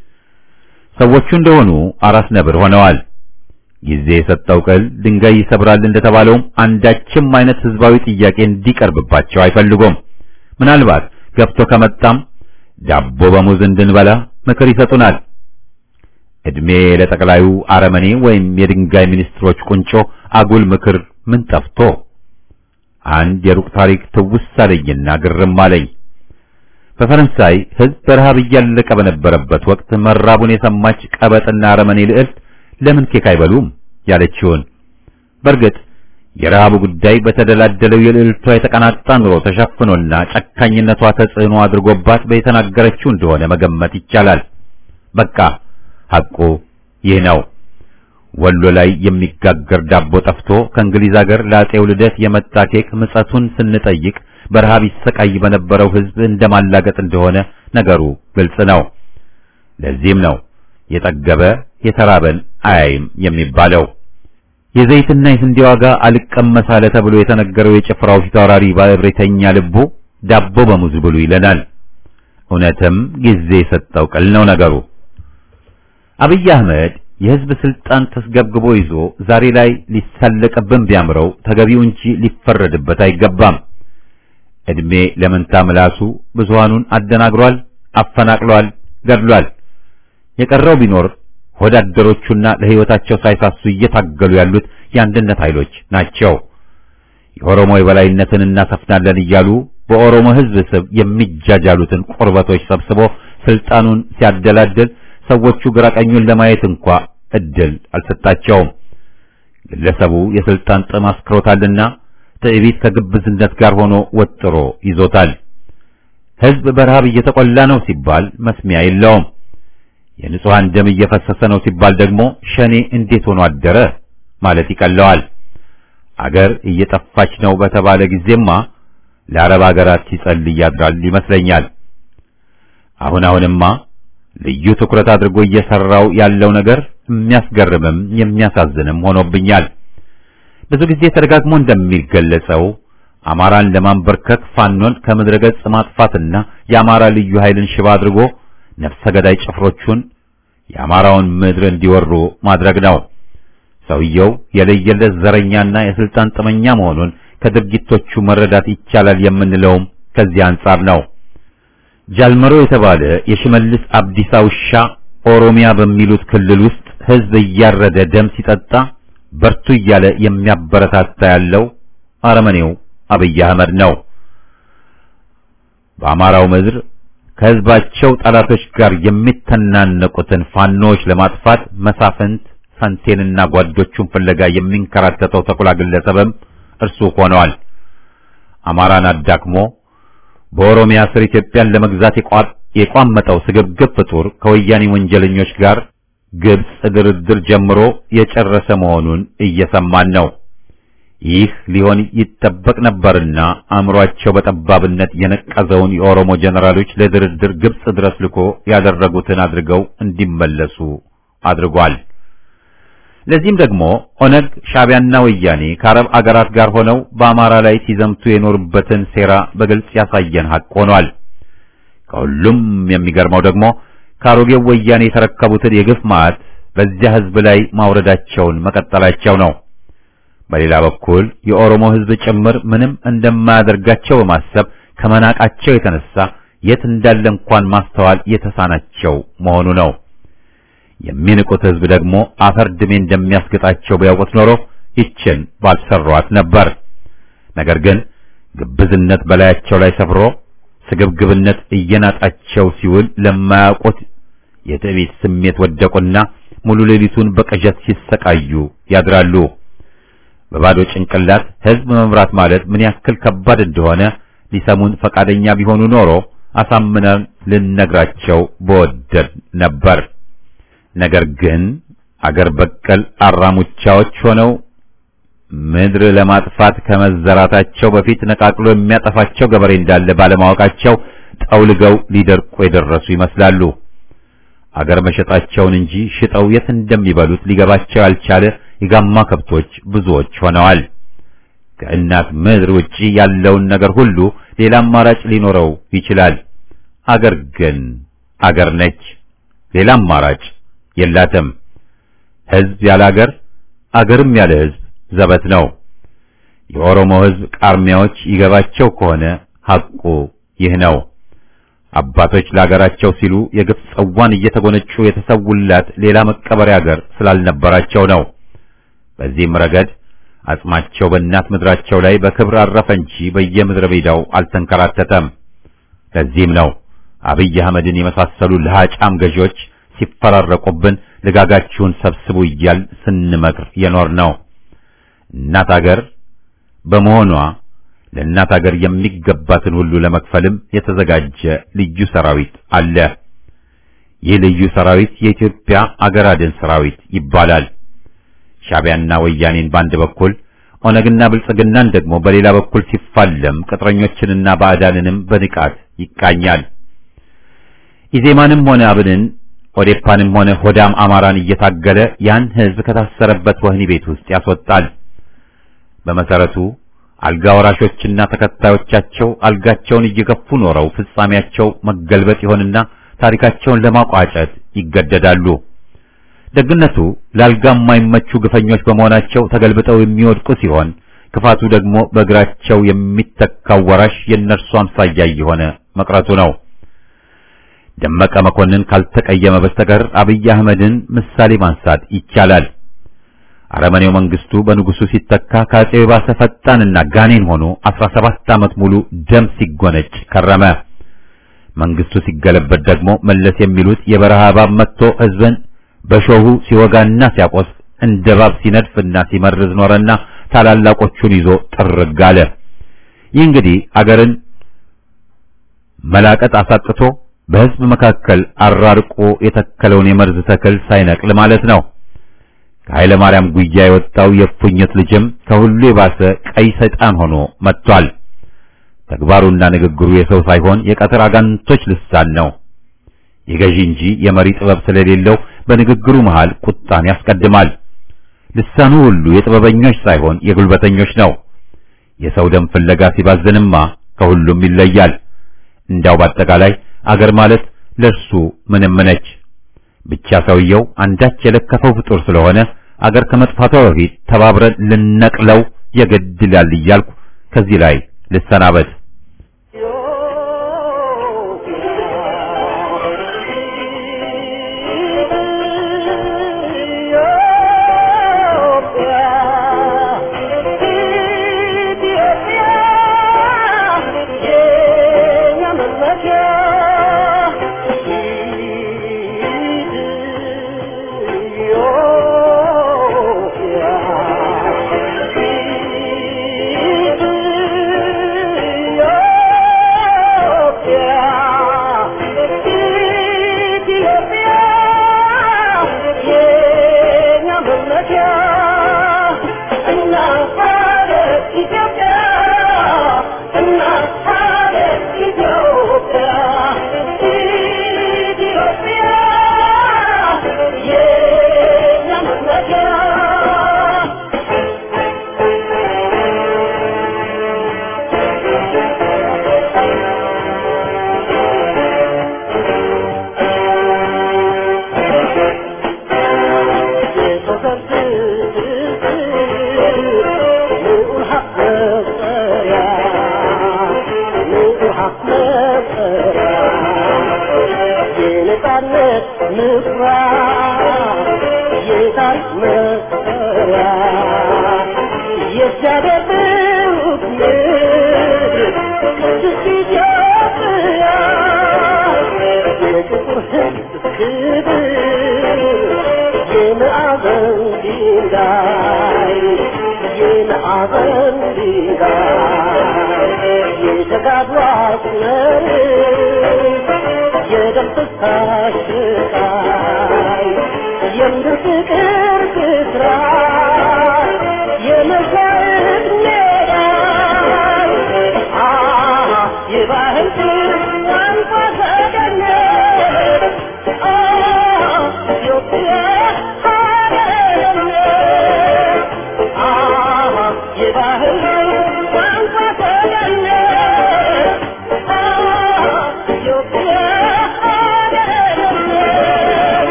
ሰዎቹ እንደሆኑ አራስ ነብር ሆነዋል። ጊዜ የሰጠው ቅል ድንጋይ ይሰብራል እንደተባለውም አንዳችም አይነት ህዝባዊ ጥያቄ እንዲቀርብባቸው አይፈልጉም። ምናልባት ገብቶ ከመጣም ዳቦ በሙዝ እንድንበላ ምክር ይሰጡናል። እድሜ ለጠቅላዩ አረመኔ ወይም የድንጋይ ሚኒስትሮች ቁንጮ አጉል ምክር ምን ጠፍቶ። አንድ የሩቅ ታሪክ ትውስ አለኝና ግርም አለኝ። በፈረንሳይ ህዝብ በረሃብ እያለቀ በነበረበት ወቅት መራቡን የሰማች ቀበጥና አረመኔ ልዕልት ለምን ኬክ አይበሉም ያለችውን። በእርግጥ የረሃቡ ጉዳይ በተደላደለው የልዕልቷ የተቀናጣ ኑሮ ተሸፍኖና ጨካኝነቷ ተጽዕኖ አድርጎባት በተናገረችው እንደሆነ መገመት ይቻላል። በቃ ሐቁ ይህ ነው። ወሎ ላይ የሚጋገር ዳቦ ጠፍቶ ከእንግሊዝ ሀገር ለአጤው ልደት የመጣ ኬክ ምጸቱን ስንጠይቅ በረሃብ ይሰቃይ በነበረው ህዝብ እንደማላገጥ እንደሆነ ነገሩ ግልጽ ነው። ለዚህም ነው የጠገበ የተራበን አያይም የሚባለው። የዘይትና የስንዴ ዋጋ አልቀመስ አለ ተብሎ የተነገረው የጭፍራው ፊታውራሪ ባለብሬተኛ ልቡ ዳቦ በሙዝ ብሉ ይለናል። እውነትም ጊዜ የሰጠው ቅል ነው ነገሩ። አብይ አህመድ የህዝብ ስልጣን ተስገብግቦ ይዞ ዛሬ ላይ ሊሳለቅብን ቢያምረው ተገቢው እንጂ ሊፈረድበት አይገባም። እድሜ ለመንታ ምላሱ ብዙሃኑን አደናግሯል፣ አፈናቅሏል፣ ገድሏል። የቀረው ቢኖር ወዳደሮቹና ለህይወታቸው ሳይሳሱ እየታገሉ ያሉት የአንድነት ኃይሎች ናቸው። የኦሮሞ የበላይነትን እናሰፍናለን እያሉ በኦሮሞ ህዝብ ስብ የሚጃጃሉትን ቁርበቶች ሰብስቦ ስልጣኑን ሲያደላድል ሰዎቹ ግራቀኙን ለማየት እንኳ እድል አልሰጣቸውም። ግለሰቡ የስልጣን ጥም አስክሮታልና ትዕቢት ከግብዝነት ጋር ሆኖ ወጥሮ ይዞታል። ህዝብ በረሃብ እየተቆላ ነው ሲባል መስሚያ የለውም። የንጹሃን ደም እየፈሰሰ ነው ሲባል ደግሞ ሸኔ እንዴት ሆኖ አደረ ማለት ይቀለዋል። አገር እየጠፋች ነው በተባለ ጊዜማ ለአረብ አገራት ሲጸልይ ያድራል ይመስለኛል። አሁን አሁንማ ልዩ ትኩረት አድርጎ እየሰራው ያለው ነገር የሚያስገርምም የሚያሳዝንም ሆኖብኛል። ብዙ ጊዜ ተደጋግሞ እንደሚገለጸው አማራን ለማንበርከክ ፋኖን ከምድረ ገጽ ማጥፋትና የአማራ ልዩ ኃይልን ሽባ አድርጎ ነፍሰ ገዳይ ጭፍሮቹን የአማራውን ምድር እንዲወሩ ማድረግ ነው። ሰውየው የለየለት ዘረኛና የስልጣን ጥመኛ መሆኑን ከድርጊቶቹ መረዳት ይቻላል የምንለውም ከዚህ አንጻር ነው። ጃልመሮ የተባለ የሽመልስ አብዲሳ ውሻ ኦሮሚያ በሚሉት ክልል ውስጥ ህዝብ እያረደ ደም ሲጠጣ በርቱ እያለ የሚያበረታታ ያለው አረመኔው አብይ አህመድ ነው። በአማራው ምድር ከህዝባቸው ጠላቶች ጋር የሚተናነቁትን ፋኖች ለማጥፋት መሳፍንት ፈንቴንና ጓዶቹን ፍለጋ የሚንከራተተው ተኩላ ግለሰብም እርሱ ሆነዋል። አማራን አዳክሞ በኦሮሚያ ስር ኢትዮጵያን ለመግዛት የቋመጠው ስግብግብ ፍጡር ከወያኔ ወንጀለኞች ጋር ግብጽ ድርድር ጀምሮ የጨረሰ መሆኑን እየሰማን ነው። ይህ ሊሆን ይጠበቅ ነበርና አእምሯቸው በጠባብነት የነቀዘውን የኦሮሞ ጀነራሎች ለድርድር ግብጽ ድረስ ልኮ ያደረጉትን አድርገው እንዲመለሱ አድርጓል። ለዚህም ደግሞ ኦነግ፣ ሻዕቢያና ወያኔ ከአረብ አገራት ጋር ሆነው በአማራ ላይ ሲዘምቱ የኖሩበትን ሴራ በግልጽ ያሳየን ሐቅ ሆኗል። ከሁሉም የሚገርመው ደግሞ ከአሮጌው ወያኔ የተረከቡትን የግፍ ማዕት በዚያ ሕዝብ ላይ ማውረዳቸውን መቀጠላቸው ነው። በሌላ በኩል የኦሮሞ ሕዝብ ጭምር ምንም እንደማያደርጋቸው በማሰብ ከመናቃቸው የተነሳ የት እንዳለ እንኳን ማስተዋል የተሳናቸው መሆኑ ነው። የሚንቁት ሕዝብ ደግሞ አፈር ድሜ እንደሚያስገጣቸው ቢያውቁት ኖሮ ይችን ባልሰሯት ነበር። ነገር ግን ግብዝነት በላያቸው ላይ ሰፍሮ ስግብግብነት እየናጣቸው ሲውል ለማያውቁት የትዕቢት ስሜት ወደቁና ሙሉ ሌሊቱን በቅዠት ሲሰቃዩ ያድራሉ። በባዶ ጭንቅላት ሕዝብ መምራት ማለት ምን ያክል ከባድ እንደሆነ ሊሰሙን ፈቃደኛ ቢሆኑ ኖሮ አሳምነን ልነግራቸው በወደድ ነበር። ነገር ግን አገር በቀል አራሙቻዎች ሆነው ምድር ለማጥፋት ከመዘራታቸው በፊት ነቃቅሎ የሚያጠፋቸው ገበሬ እንዳለ ባለማወቃቸው ጠውልገው ሊደርቁ የደረሱ ይመስላሉ። አገር መሸጣቸውን እንጂ ሽጠው የት እንደሚበሉት ሊገባቸው ያልቻለ የጋማ ከብቶች ብዙዎች ሆነዋል። ከእናት ምድር ውጪ ያለውን ነገር ሁሉ ሌላ አማራጭ ሊኖረው ይችላል። አገር ግን አገር ነች፣ ሌላ አማራጭ የላትም። ሕዝብ ያለ አገር፣ አገርም ያለ ሕዝብ ዘበት ነው። የኦሮሞ ሕዝብ ቃርሚያዎች ይገባቸው ከሆነ ሐቁ ይህ ነው። አባቶች ለአገራቸው ሲሉ የግፍ ጽዋን እየተጎነጩ የተሰውላት ሌላ መቀበሪያ አገር ስላልነበራቸው ነው። በዚህም ረገድ አጽማቸው በእናት ምድራቸው ላይ በክብር አረፈ እንጂ በየምድረ በዳው አልተንከራተተም። ለዚህም ነው አብይ አህመድን የመሳሰሉ ለሃጫም ገዢዎች ሲፈራረቁብን ልጋጋችሁን ሰብስቡ እያል ስንመክር የኖር ነው። እናት አገር በመሆኗ ለእናት አገር የሚገባትን ሁሉ ለመክፈልም የተዘጋጀ ልዩ ሰራዊት አለ። ይህ ልዩ ሰራዊት የኢትዮጵያ አገር አድን ሰራዊት ይባላል። ሻዕቢያና ወያኔን በአንድ በኩል ኦነግና ብልጽግናን ደግሞ በሌላ በኩል ሲፋለም ቅጥረኞችንና ባዕዳንንም በንቃት ይቃኛል። ኢዜማንም ሆነ አብንን፣ ኦዴፓንም ሆነ ሆዳም አማራን እየታገለ ያን ሕዝብ ከታሰረበት ወህኒ ቤት ውስጥ ያስወጣል። በመሰረቱ አልጋ ወራሾችና ተከታዮቻቸው አልጋቸውን እየገፉ ኖረው ፍጻሜያቸው መገልበጥ ይሆንና ታሪካቸውን ለማቋጨት ይገደዳሉ። ደግነቱ ለአልጋ የማይመቹ ግፈኞች በመሆናቸው ተገልብጠው የሚወድቁ ሲሆን፣ ክፋቱ ደግሞ በእግራቸው የሚተካው ወራሽ የእነርሱ አምሳያ የሆነ መቅረቱ ነው። ደመቀ መኮንን ካልተቀየመ በስተቀር አብይ አህመድን ምሳሌ ማንሳት ይቻላል። አረመኔው መንግስቱ በንጉሱ ሲተካ ከአፄው የባሰ ፈጣንና ጋኔን ሆኖ አስራ ሰባት ዓመት ሙሉ ደም ሲጎነጭ ከረመ። መንግስቱ ሲገለበት ደግሞ መለስ የሚሉት የበረሃ እባብ መጥቶ ሕዝብን በሾሁ ሲወጋና ሲያቆስ እንደ እባብ ሲነድፍና ሲመርዝ ኖረና ታላላቆቹን ይዞ ጥርግ አለ። ይህ እንግዲህ አገርን መላቀጥ አሳጥቶ በሕዝብ መካከል አራርቆ የተከለውን የመርዝ ተክል ሳይነቅል ማለት ነው። ከኃይለ ማርያም ጉያ የወጣው የፉኝት ልጅም ከሁሉ የባሰ ቀይ ሰይጣን ሆኖ መጥቷል። ተግባሩና ንግግሩ የሰው ሳይሆን የቀትር አጋንንቶች ልሳን ነው። የገዢ እንጂ የመሪ ጥበብ ስለሌለው በንግግሩ መሃል ቁጣን ያስቀድማል። ልሳኑ ሁሉ የጥበበኞች ሳይሆን የጉልበተኞች ነው። የሰው ደም ፍለጋ ሲባዝንማ ከሁሉም ይለያል። እንዳው በአጠቃላይ አገር ማለት ለርሱ ምንም ነች። ብቻ ሰውየው አንዳች የለከፈው ፍጡር ስለሆነ አገር ከመጥፋቷ በፊት ተባብረን ልነቅለው የግድ ይላል እያልኩ ከዚህ ላይ ልሰናበት። የምትቀር ፍቅራ የመሰ